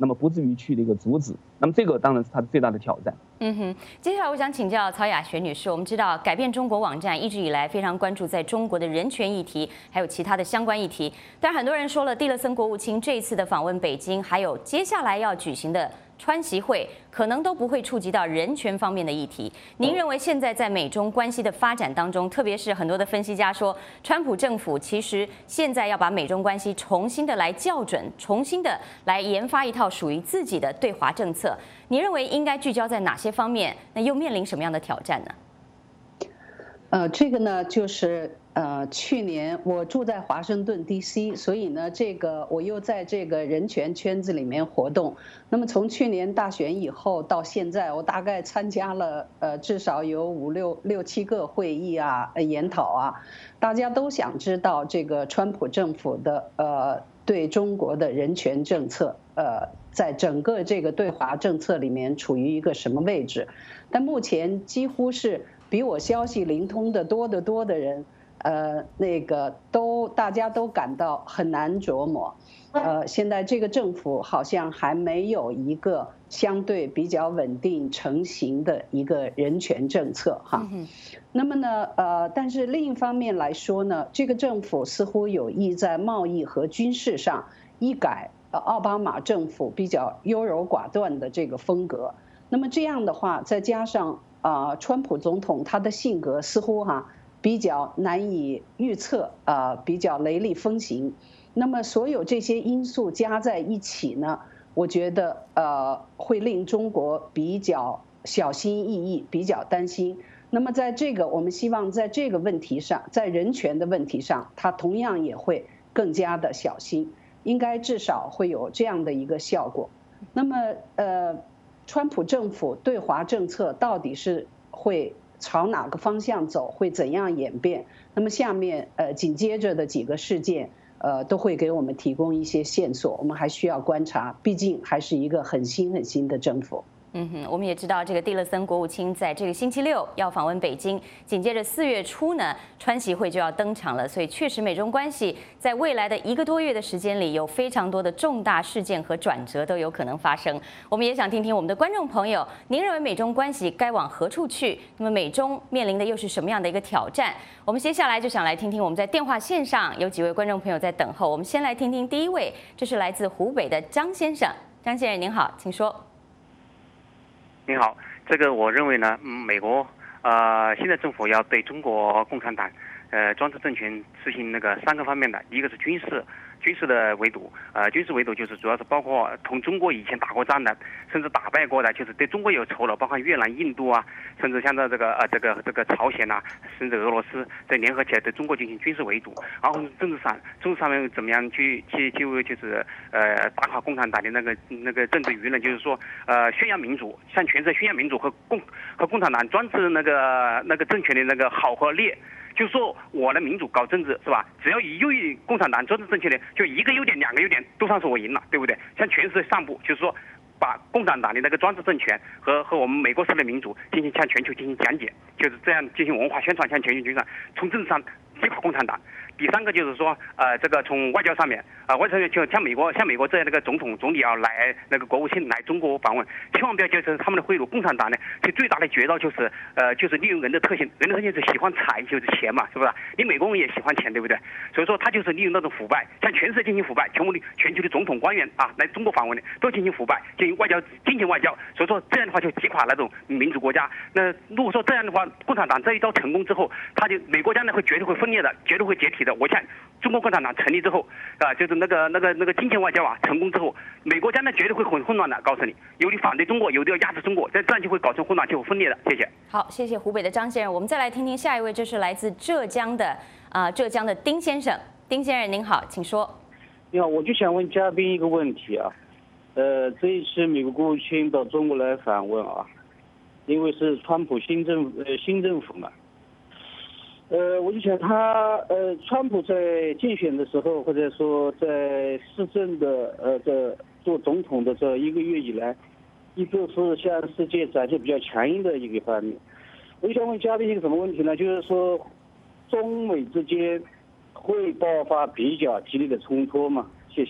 那么不至于去那个阻止。那么这个当然是它的最大的挑战。 嗯哼，接下来我想请教曹雅学女士，我们知道改变中国网站一直以来非常关注在中国的人权议题，还有其他的相关议题。但很多人说了，蒂勒森国务卿这一次的访问北京，还有接下来要举行的川习会，可能都不会触及到人权方面的议题。您认为现在在美中关系的发展当中，特别是很多的分析家说，川普政府其实现在要把美中关系重新的来校准，重新的来研发一套属于自己的对华政策。您认为应该聚焦在哪些方面？那又面临什么样的挑战呢？ 呃，这个呢，就是呃，去年我住在华盛顿 D C， 所以呢，这个我又在这个人权圈子里面活动。那么从去年大选以后到现在，我大概参加了呃至少有五六六七个会议啊、呃、研讨啊，大家都想知道这个川普政府的呃对中国的人权政策，呃，在整个这个对华政策里面处于一个什么位置？但目前几乎是比我消息灵通的多得多的人，呃，那个都大家都感到很难琢磨。呃，现在这个政府好像还没有一个相对比较稳定成型的一个人权政策哈。那么呢，呃，但是另一方面来说呢，这个政府似乎有意在贸易和军事上一改奥巴马政府比较优柔寡断的这个风格。那么这样的话，再加上啊、呃，川普总统他的性格似乎哈、啊、比较难以预测啊、呃，比较雷厉风行。那么所有这些因素加在一起呢，我觉得呃会令中国比较小心翼翼，比较担心。那么在这个我们希望在这个问题上，在人权的问题上，他同样也会更加的小心，应该至少会有这样的一个效果。那么呃。川普政府对华政策到底是会朝哪个方向走，会怎样演变？那么下面呃紧接着的几个事件，呃都会给我们提供一些线索，我们还需要观察，毕竟还是一个很新很新的政府。 嗯哼，我们也知道这个蒂勒森国务卿在这个星期六要访问北京，紧接着四月初呢，川习会就要登场了，所以确实美中关系在未来的一个多月的时间里，有非常多的重大事件和转折都有可能发生。我们也想听听我们的观众朋友，您认为美中关系该往何处去？那么美中面临的又是什么样的一个挑战？我们接下来就想来听听我们在电话线上有几位观众朋友在等候，我们先来听听第一位，这是来自湖北的张先生。张先生您好，请说。 您好，这个我认为呢，嗯，美国呃现在政府要对中国共产党呃专制政权实行那个三个方面的，一个是军事军事的围堵，呃军事围堵就是主要是包括同中国以前打过仗的，甚至打败过的，就是对中国有仇了，包括越南、印度啊，甚至像到这个呃这个这个朝鲜呐、啊，甚至俄罗斯，再联合起来对中国进行军事围堵。然后政治上政治上面怎么样去去就就是呃打垮共产党的那个那个政治舆论，就是说呃宣扬民主，向全世界宣扬民主和共和共产党专制那个那个政权的那个好和劣。就说我的民主搞政治是吧？只要一优于共产党专制政权的，就一个优点、两个优点都算是我赢了，对不对？向全世界散布，就是说把共产党的那个专制政权和和我们美国式的民主进行向全球进行讲解，就是这样进行文化宣传，向全球宣传，从政治上击垮共产党。第三个就是说，呃，这个从外交上面，啊、呃，外交就像美国，像美国这样那个总统、总理啊来那个国务卿来中国访问，千万不要接受他们的贿赂。共产党呢，其最大的绝招就是，呃，就是利用人的特性，人的特性是喜欢财，就是钱嘛，是不是？你美国人也喜欢钱，对不对？所以说他就是利用那种腐败，向全世界进行腐败，全国的全球的总统官员啊来中国访问的都进行腐败，进行外交、金钱外交。所以说这样的话就击垮那种民主国家。那如果说这样的话，共产党这一招成功之后，他就美国家呢会绝对会分裂的，绝对会解体的。我想中国共产党成立之后啊，就是那个那个那个金钱外交啊成功之后，美国家呢绝对会很混乱的。告诉你，有的反对中国，有的要压制中国，这样就会搞成混乱，就会分裂的。谢谢。 好，谢谢湖北的张先生。我们再来听听下一位，这是来自浙江的啊、呃、浙江的丁先生。丁先生您好，请说。 你好，我就想问嘉宾一个问题啊，呃，这一次美国国务卿到中国来访问啊，因为是川普新政呃新政府嘛。呃，我就想他呃，川普在竞选的时候，或者说在施政的呃这做总统的这一个月以来，一直是向世界展现比较强硬的一个方面。我就想问嘉宾一个什么问题呢？就是说，中美之间会爆发比较激烈的冲突吗？谢谢。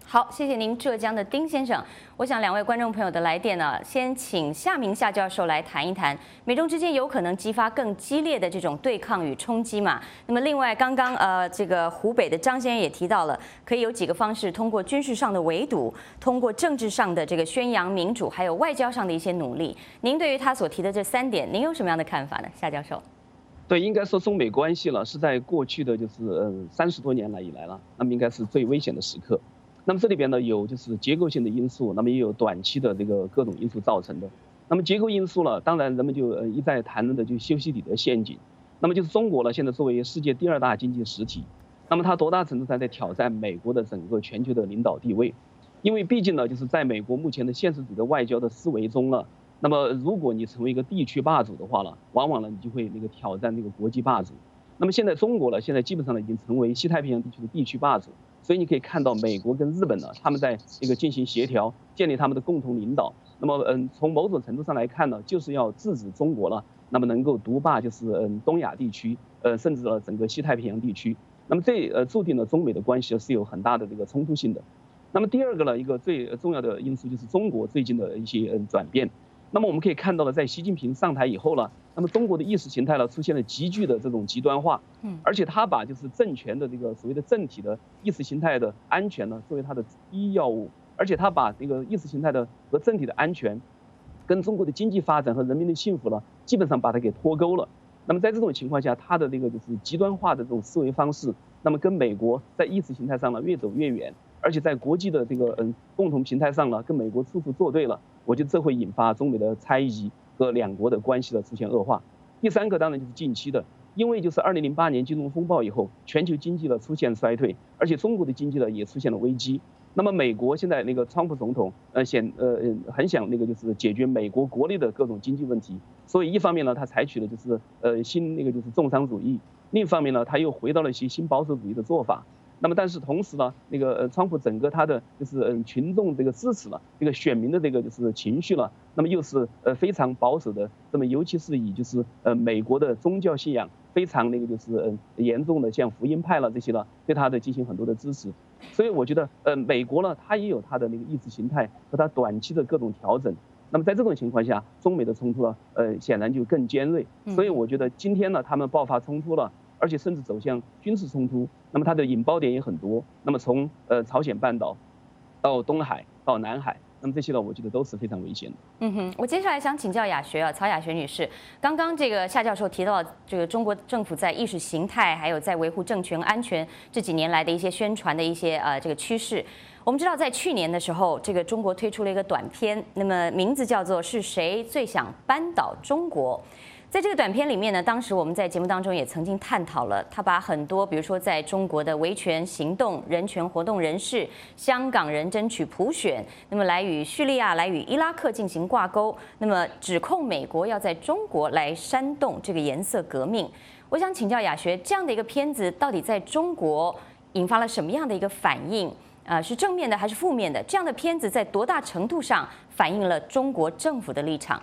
好，谢谢您，浙江的丁先生。我想两位观众朋友的来电呢，先请夏明夏教授来谈一谈美中之间有可能激发更激烈的这种对抗与冲击嘛？那么另外，刚刚呃这个湖北的张先生也提到了，可以有几个方式，通过军事上的围堵，通过政治上的这个宣扬民主，还有外交上的一些努力。您对于他所提的这三点，您有什么样的看法呢？夏教授？ 对，应该说中美关系了是在过去的就是嗯三十多年来以来了，那么应该是最危险的时刻。那么这里边呢有就是结构性的因素，那么也有短期的这个各种因素造成的。那么结构因素呢，当然人们就呃一再谈论的就修昔底德陷阱。那么就是中国呢现在作为世界第二大经济实体，那么它多大程度上在挑战美国的整个全球的领导地位？因为毕竟呢就是在美国目前的现实主义的外交的思维中呢，那么如果你成为一个地区霸主的话呢，往往呢你就会那个挑战那个国际霸主。那么现在中国呢现在基本上呢已经成为西太平洋地区的地区霸主。所以你可以看到，美国跟日本呢，他们在这个进行协调，建立他们的共同领导。那么，嗯，从某种程度上来看呢，就是要制止中国了，那么能够独霸就是嗯东亚地区，呃，甚至呢整个西太平洋地区。那么这呃注定了中美的关系是有很大的这个冲突性的。那么第二个呢，一个最重要的因素就是中国最近的一些嗯转变。那么我们可以看到了，在习近平上台以后呢，那么中国的意识形态呢出现了急剧的这种极端化，嗯，而且他把就是政权的这个所谓的政体的意识形态的安全呢作为他的第一要务，而且他把这个意识形态的和政体的安全，跟中国的经济发展和人民的幸福呢，基本上把它给脱钩了。那么在这种情况下，他的这个就是极端化的这种思维方式，那么跟美国在意识形态上呢越走越远，而且在国际的这个嗯共同平台上呢，跟美国处处作对了。我觉得这会引发中美的猜疑和两国的关系的出现恶化。第三个当然就是近期的，因为就是二零零八年金融风暴以后，全球经济呢出现衰退，而且中国的经济呢也出现了危机。那么美国现在那个川普总统呃显呃很想那个就是解决美国国内的各种经济问题，所以一方面呢他采取了就是呃新那个就是重商主义，另一方面呢他又回到了一些新保守主义的做法。那么，但是同时呢，那个呃，川普整个他的就是嗯群众这个支持了，这个选民的这个就是情绪了，那么又是呃非常保守的，那么尤其是以就是呃美国的宗教信仰非常那个就是嗯严重的，像福音派了这些了，对他的进行很多的支持。所以我觉得呃美国呢，它也有它的那个意识形态和它短期的各种调整。那么在这种情况下，中美的冲突呢，呃显然就更尖锐。所以我觉得今天呢，他们爆发冲突了。而且甚至走向军事冲突，那么它的引爆点也很多。那么从呃朝鲜半岛到东海到南海，那么这些呢，我觉得都是非常危险的。 嗯哼，我接下来想请教雅学啊，曹雅学女士，刚刚这个夏教授提到这个中国政府在意识形态还有在维护政权安全这几年来的一些宣传的一些呃这个趋势。我们知道，在去年的时候，这个中国推出了一个短片，那么名字叫做《是谁最想扳倒中国》。在这个短片里面呢，当时我们在节目当中也曾经探讨了，他把很多比如说在中国的维权行动、人权活动人士、香港人争取普选，那么来与叙利亚、来与伊拉克进行挂钩，那么指控美国要在中国来煽动这个颜色革命。我想请教雅学，这样的一个片子到底在中国引发了什么样的一个反应？呃，是正面的还是负面的？这样的片子在多大程度上反映了中国政府的立场？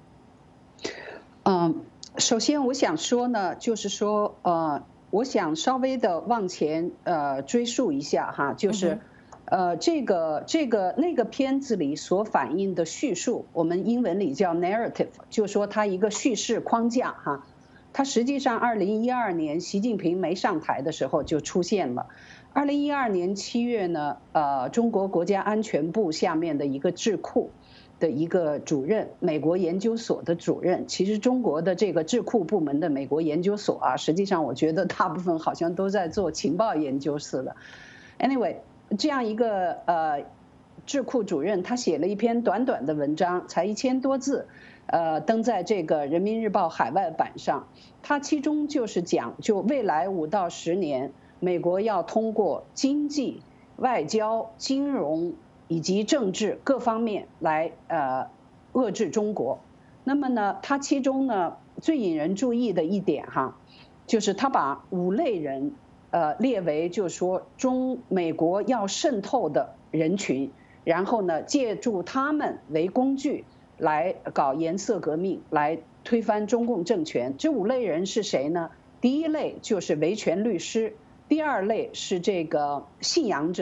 嗯，首先我想说呢，就是说，呃，我想稍微的往前呃追溯一下哈，就是，呃，这个这个那个片子里所反映的叙述，我们英文里叫 narrative， 就是说它一个叙事框架哈，它实际上二零一二年习近平没上台的时候就出现了。二零一二年七月呢，呃，中国国家安全部下面的一个智库的一个主任，美国研究所的主任，其实中国的这个智库部门的美国研究所啊，实际上我觉得大部分好像都在做情报研究似的。Anyway， 这样一个呃智库主任，他写了一篇短短的文章，才一千多字，呃，登在这个人民日报海外版上。他其中就是讲，就未来五到十年，美国要通过经济、外交、金融以及政治各方面来呃遏制中国。那么呢，它其中呢最引人注意的一点哈，就是他把五类人呃列为就是说中美国要渗透的人群，然后呢借助他们为工具来搞颜色革命，来推翻中共政权。这五类人是谁呢？第一类就是维权律师，第二类是这个信仰者。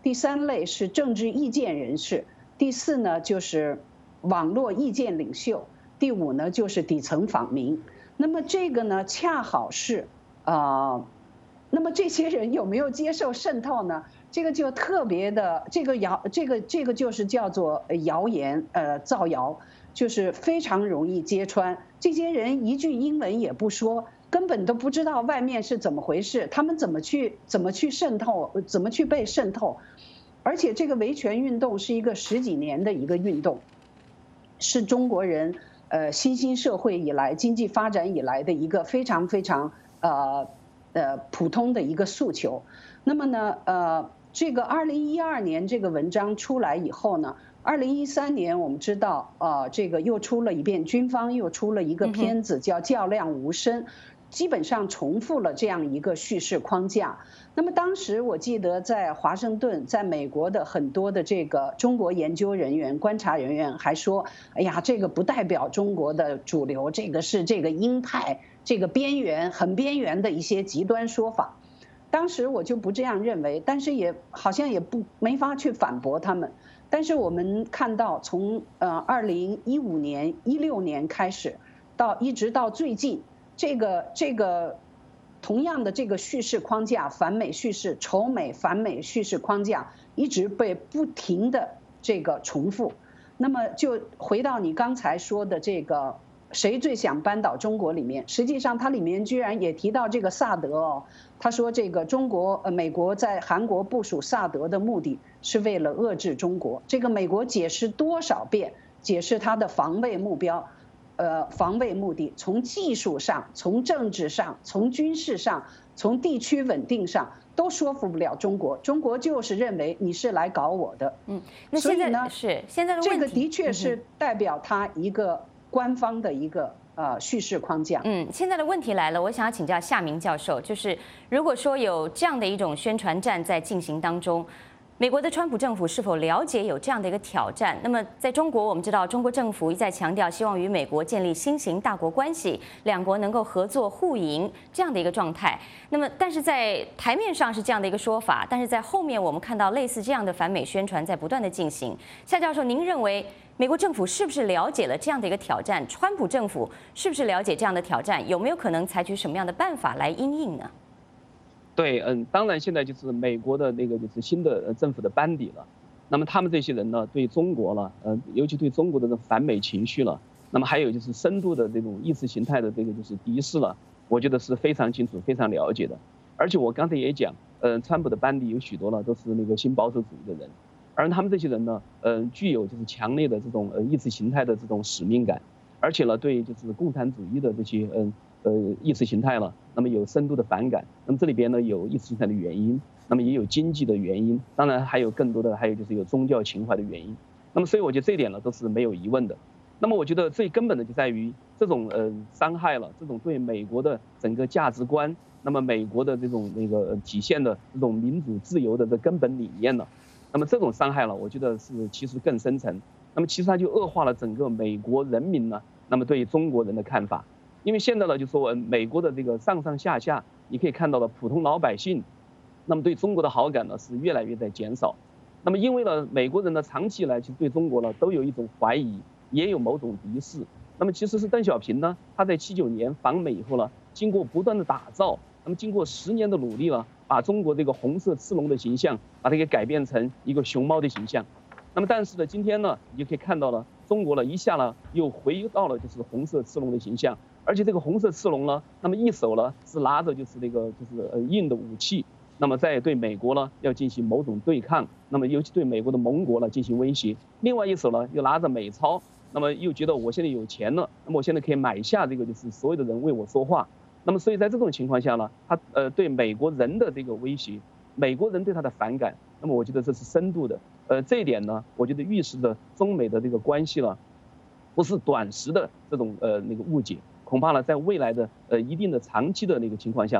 第三类是政治意见人士，第四呢就是网络意见领袖，第五呢就是底层访民。那么这个呢恰好是呃，那么这些人有没有接受渗透呢？这个就特别的，这个谣，这个这个就是叫做谣言，呃，造谣，就是非常容易揭穿。这些人一句英文也不说，根本都不知道外面是怎么回事，他们怎么去怎么去渗透，怎么去被渗透。而且这个维权运动是一个十几年的一个运动，是中国人呃新兴社会以来经济发展以来的一个非常非常呃呃普通的一个诉求。那么呢呃这个二零一二年这个文章出来以后呢，二零一三年我们知道呃这个又出了一遍，军方又出了一个片子叫《较量无声》，基本上重复了这样一个叙事框架。那么当时我记得在华盛顿，在美国的很多的这个中国研究人员、观察人员还说，哎呀，这个不代表中国的主流，这个是这个鹰派，这个边缘、很边缘的一些极端说法。当时我就不这样认为，但是也好像也不没法去反驳他们。但是我们看到从呃二零一五年、一六年开始，到一直到最近，这个这个同样的这个叙事框架，反美叙事、仇美反美叙事框架，一直被不停的这个重复。那么就回到你刚才说的这个谁最想扳倒中国里面，实际上它里面居然也提到这个萨德哦，他说这个中国呃美国在韩国部署萨德的目的是为了遏制中国。这个美国解释多少遍，解释它的防卫目标，呃防卫目的，从技术上、从政治上、从军事上、从地区稳定上都说服不了中国。中国就是认为你是来搞我的。 嗯，那现在呢是现在的问题， 这个的确是代表他一个官方的一个呃叙事框架。 嗯，现在的问题来了，我想要请教夏明教授，就是如果说有这样的一种宣传战在进行当中，美国的川普政府是否了解有这样的一个挑战？那么在中国，我们知道中国政府一再强调希望与美国建立新型大国关系，两国能够合作互赢这样的一个状态。那么，但是在台面上是这样的一个说法，但是在后面我们看到类似这样的反美宣传在不断的进行。夏教授，您认为美国政府是不是了解了这样的一个挑战？川普政府是不是了解这样的挑战？有没有可能采取什么样的办法来因应呢？ 对，嗯，当然现在就是美国的那个就是新的政府的班底了，那么他们这些人呢，对中国了，呃，尤其对中国的这种反美情绪了，那么还有就是深度的这种意识形态的这个就是敌视了，我觉得是非常清楚、非常了解的。而且我刚才也讲，呃，川普的班底有许多呢都是那个新保守主义的人，而他们这些人呢，呃，具有就是强烈的这种呃意识形态的这种使命感，而且呢，对就是共产主义的这些嗯。呃，意识形态了，那么有深度的反感，那么这里边呢有意识形态的原因，那么也有经济的原因，当然还有更多的，还有就是有宗教情怀的原因。那么所以我觉得这一点呢都是没有疑问的。那么我觉得最根本的就在于这种呃伤害了，这种对美国的整个价值观，那么美国的这种那个体现的这种民主自由的这根本理念了，那么这种伤害了，我觉得是其实更深层。那么其实它就恶化了整个美国人民呢，那么对中国人的看法。因为现在呢，就说美国的这个上上下下，你可以看到了普通老百姓，那么对中国的好感呢是越来越在减少。那么因为呢，美国人呢长期以来其实对中国呢都有一种怀疑，也有某种敌视。那么其实是邓小平呢，他在七九年访美以后呢，经过不断的打造，那么经过十年的努力了，把中国这个红色赤龙的形象，把它给改变成一个熊猫的形象。那么但是呢，今天呢，你就可以看到了，中国呢一下呢又回到了就是红色赤龙的形象。而且这个红色赤龙呢，那么一手呢是拿着就是那个就是呃硬的武器，那么在对美国呢要进行某种对抗，那么尤其对美国的盟国呢进行威胁。另外一手呢又拿着美钞，那么又觉得我现在有钱了，那么我现在可以买下这个就是所有的人为我说话。那么所以在这种情况下呢，他呃对美国人的这个威胁，美国人对他的反感，那么我觉得这是深度的。呃这一点呢，我觉得预示着中美的这个关系呢，不是短时的这种呃那个误解。恐怕呢，在未来的呃一定的长期的那个情况下了，可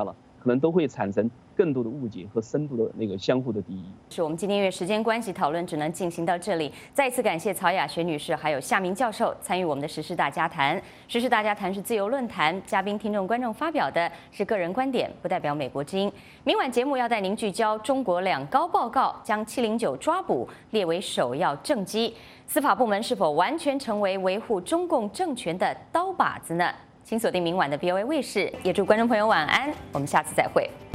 可能都会产生更多的误解和深度的那个相互的敌意。 是我们今天因为时间关系，讨论只能进行到这里。再一次感谢曹雅学女士还有夏明教授参与我们的时事大家谈。时事大家谈是自由论坛，嘉宾、听众、观众发表的是个人观点，不代表美国之音。明晚节目要带您聚焦中国两高报告将七零九抓捕列为首要政绩，司法部门是否完全成为维护中共政权的刀把子呢？请锁定明晚的 V O A 卫视，也祝观众朋友晚安，我们下次再会。